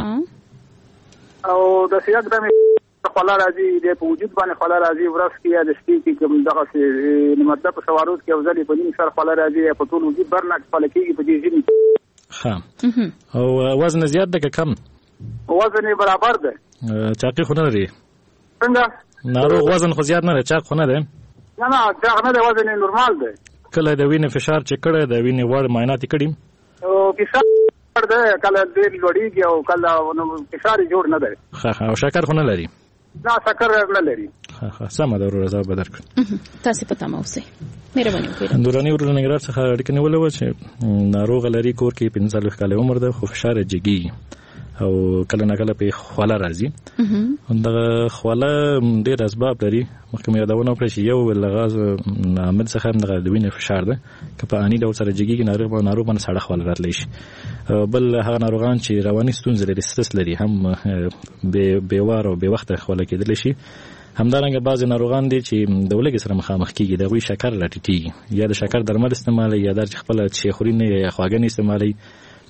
او د سیاق د خوله راځي، د په وجود باندې خوله راځي، ورځ کې یا د شپې کې کوم دغسې مطلب په سوارود کې یو ځل په نیم سر خوله راځي، یا په ټول وجود برنک خوله کېږي په دې ژمي کې. او وزن زیات ده که کم؟ وزن یې برابر ده. چاقي خو نه لري؟ څنګه؟ ناروغ وزن خو زیات نه دی، چاق خو نه دی؟ نه چاق نه دی، وزن یې نورمال دی. کله د وینې فشار چې کړی د وینې وړ معاینات یې کړي؟ فشار دی، کله ډېر لوړېږي او کله فشار یې جوړ نه دی. او شکر خو نه لري؟ نه شکر نه لري. سمه ده وروره، زه به درکړم. تاسې په تمه اوسئ. مهرباني وکړئ. نوراني ورور ننګرهار څخه اړیکه نیولې وه چې ناروغه لري، کور کې 45 کاله عمر ده، خو فشار یې جګېږي او کله نه کله په خوله راځي. دغه خوله ډېر اسباب لري، مخکې مې یادونه وکړه چې یو لغاز عامل څخه هم دغه د وینې فشار ده، که په اني ډول سره جګېږي ناروغ باندې سړه خوله راتلی شي. بل هغه ناروغان چې رواني ستونزې لري، سټرس لري، هم بېوار او بې وخته خوله کېدلی شي. همدارنګه بعضې ناروغان دي چې د ولږې سره مخامخ کېږي، د هغوی شکر راټیټېږي، یا د شکر درمل استعمالوي، یا دا چې خپله چې خوري نه یا خواږه نه استعمالوي،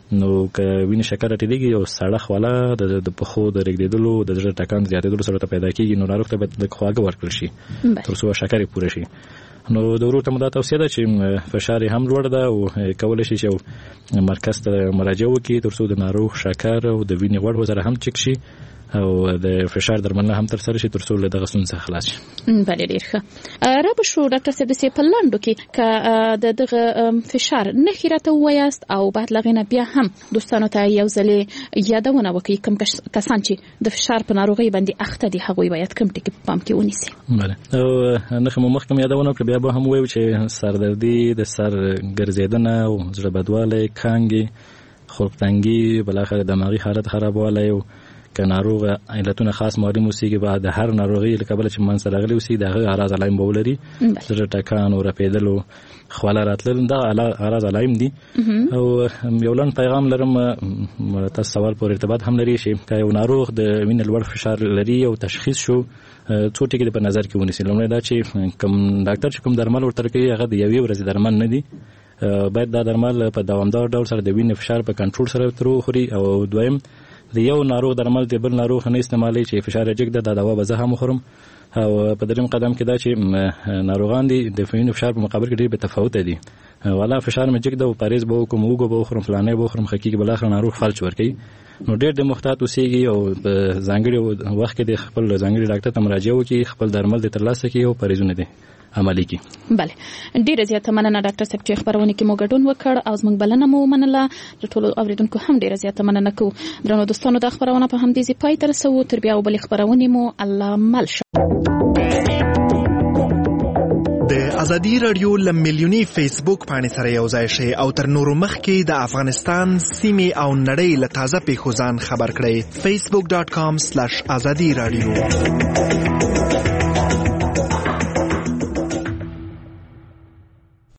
نو که وینې شکر ټیټیږي او سړه خوله د پښو د رګېدلو د زړه ټکان زیاتېدلو سره پیدا کیږي نو ناروغ ته باید د خواږه ورکړل شي تر څو شکر یې پوره شي. نو د ورور ته دا توصیه ده چې فشار هم لوړ ده او کولای شي چې مرکز ته مراجعه وکړي تر څو د ناروغ شکر او د وینې غوړ سره هم چک شي او د فشار درملنه هم تر سره شي تر څو له دغه ستونزې خلاص شي. بله ډیر ښه. را به شو ډاکټر صاحب د سې په لاندو کې که د دغه فشار نښې راته ووایاست او بعد له هغې نه بیا هم دوستانو ته یو ځلې یادونه وکړي کوم کسان چې د فشار په ناروغۍ باندې اخته دي هغوی باید کوم ټکي په پام کې ونیسي. بله او نښې مو مخکې یادونه وکړه بیا به هم ووایو چې سردردي د سر ګرځېدنه او زړه بدوالی کانګې خورپتنګي بالاخره دماغي حالت خرابوالی او که ناروغ علتونه خاص معلوم اوسېږي بعد د هر ناروغي له کبله چې منځته راغلي اوسي د هغه اعراض علایم به ولري زړه ټکان او رپېدل او خوله راتلل دا اعراض علایم دي. او یو لنډ پیغام لرم تاسو سوال پورې ارتباط هم لري چې که یو ناروغ د وینې لوړ فشار لري او تشخیص شو څو ټکي په نظر کې ونیسي. لومړی دا چې کوم ډاکټر چې کوم درمل ورته کوي هغه د یوې ورځې درمل نه دي باید دا درمل په دوامدار ډول سره د وینې فشار په کنټرول سره تر وخوري. او دویم د یو ناروغ درمل د بل ناروغ نه استعمالي چې فشار یې جګ ده دا دوا به زه هم وخورم. او په دریم قدم کې دا چې ناروغان دي د وینې فشار په مقابل کې ډېر متفاوت دي. والا فشار مې جګ ده او پرهیز به وکړم اوږه به وخورم فلانه به وخورم حقیقي بالاخره ناروغ فلج ورکوي. نو ډېر د محتاط اوسېږي او په ځانګړي وخت کې د خپل ځانګړي ډاکټر ته مراجعه وکړي خپل درمل د ترلاسه کړي او پرهیزونه دي عملي کی. بله ډیره زیاته مننه ډاکټر صاحب چې خبرونه کې مو ګډون وکړ او زموږ بلنه مو منله. ټول اوریدونکو هم ډیره زیاته مننه کوو. درنو دوستانو د خبرونه په همدې ځای پای ته رسوو. تر بیا بل خبرونه مو الله مل شه. د ازادي رادیو لمیلیونی فیسبوک باندې سره یو ځای شي او تر نورو مخکې د افغانستان سیمه او نړۍ له تازه پیښو ځان خبر کړئ. facebook.com/azadi radio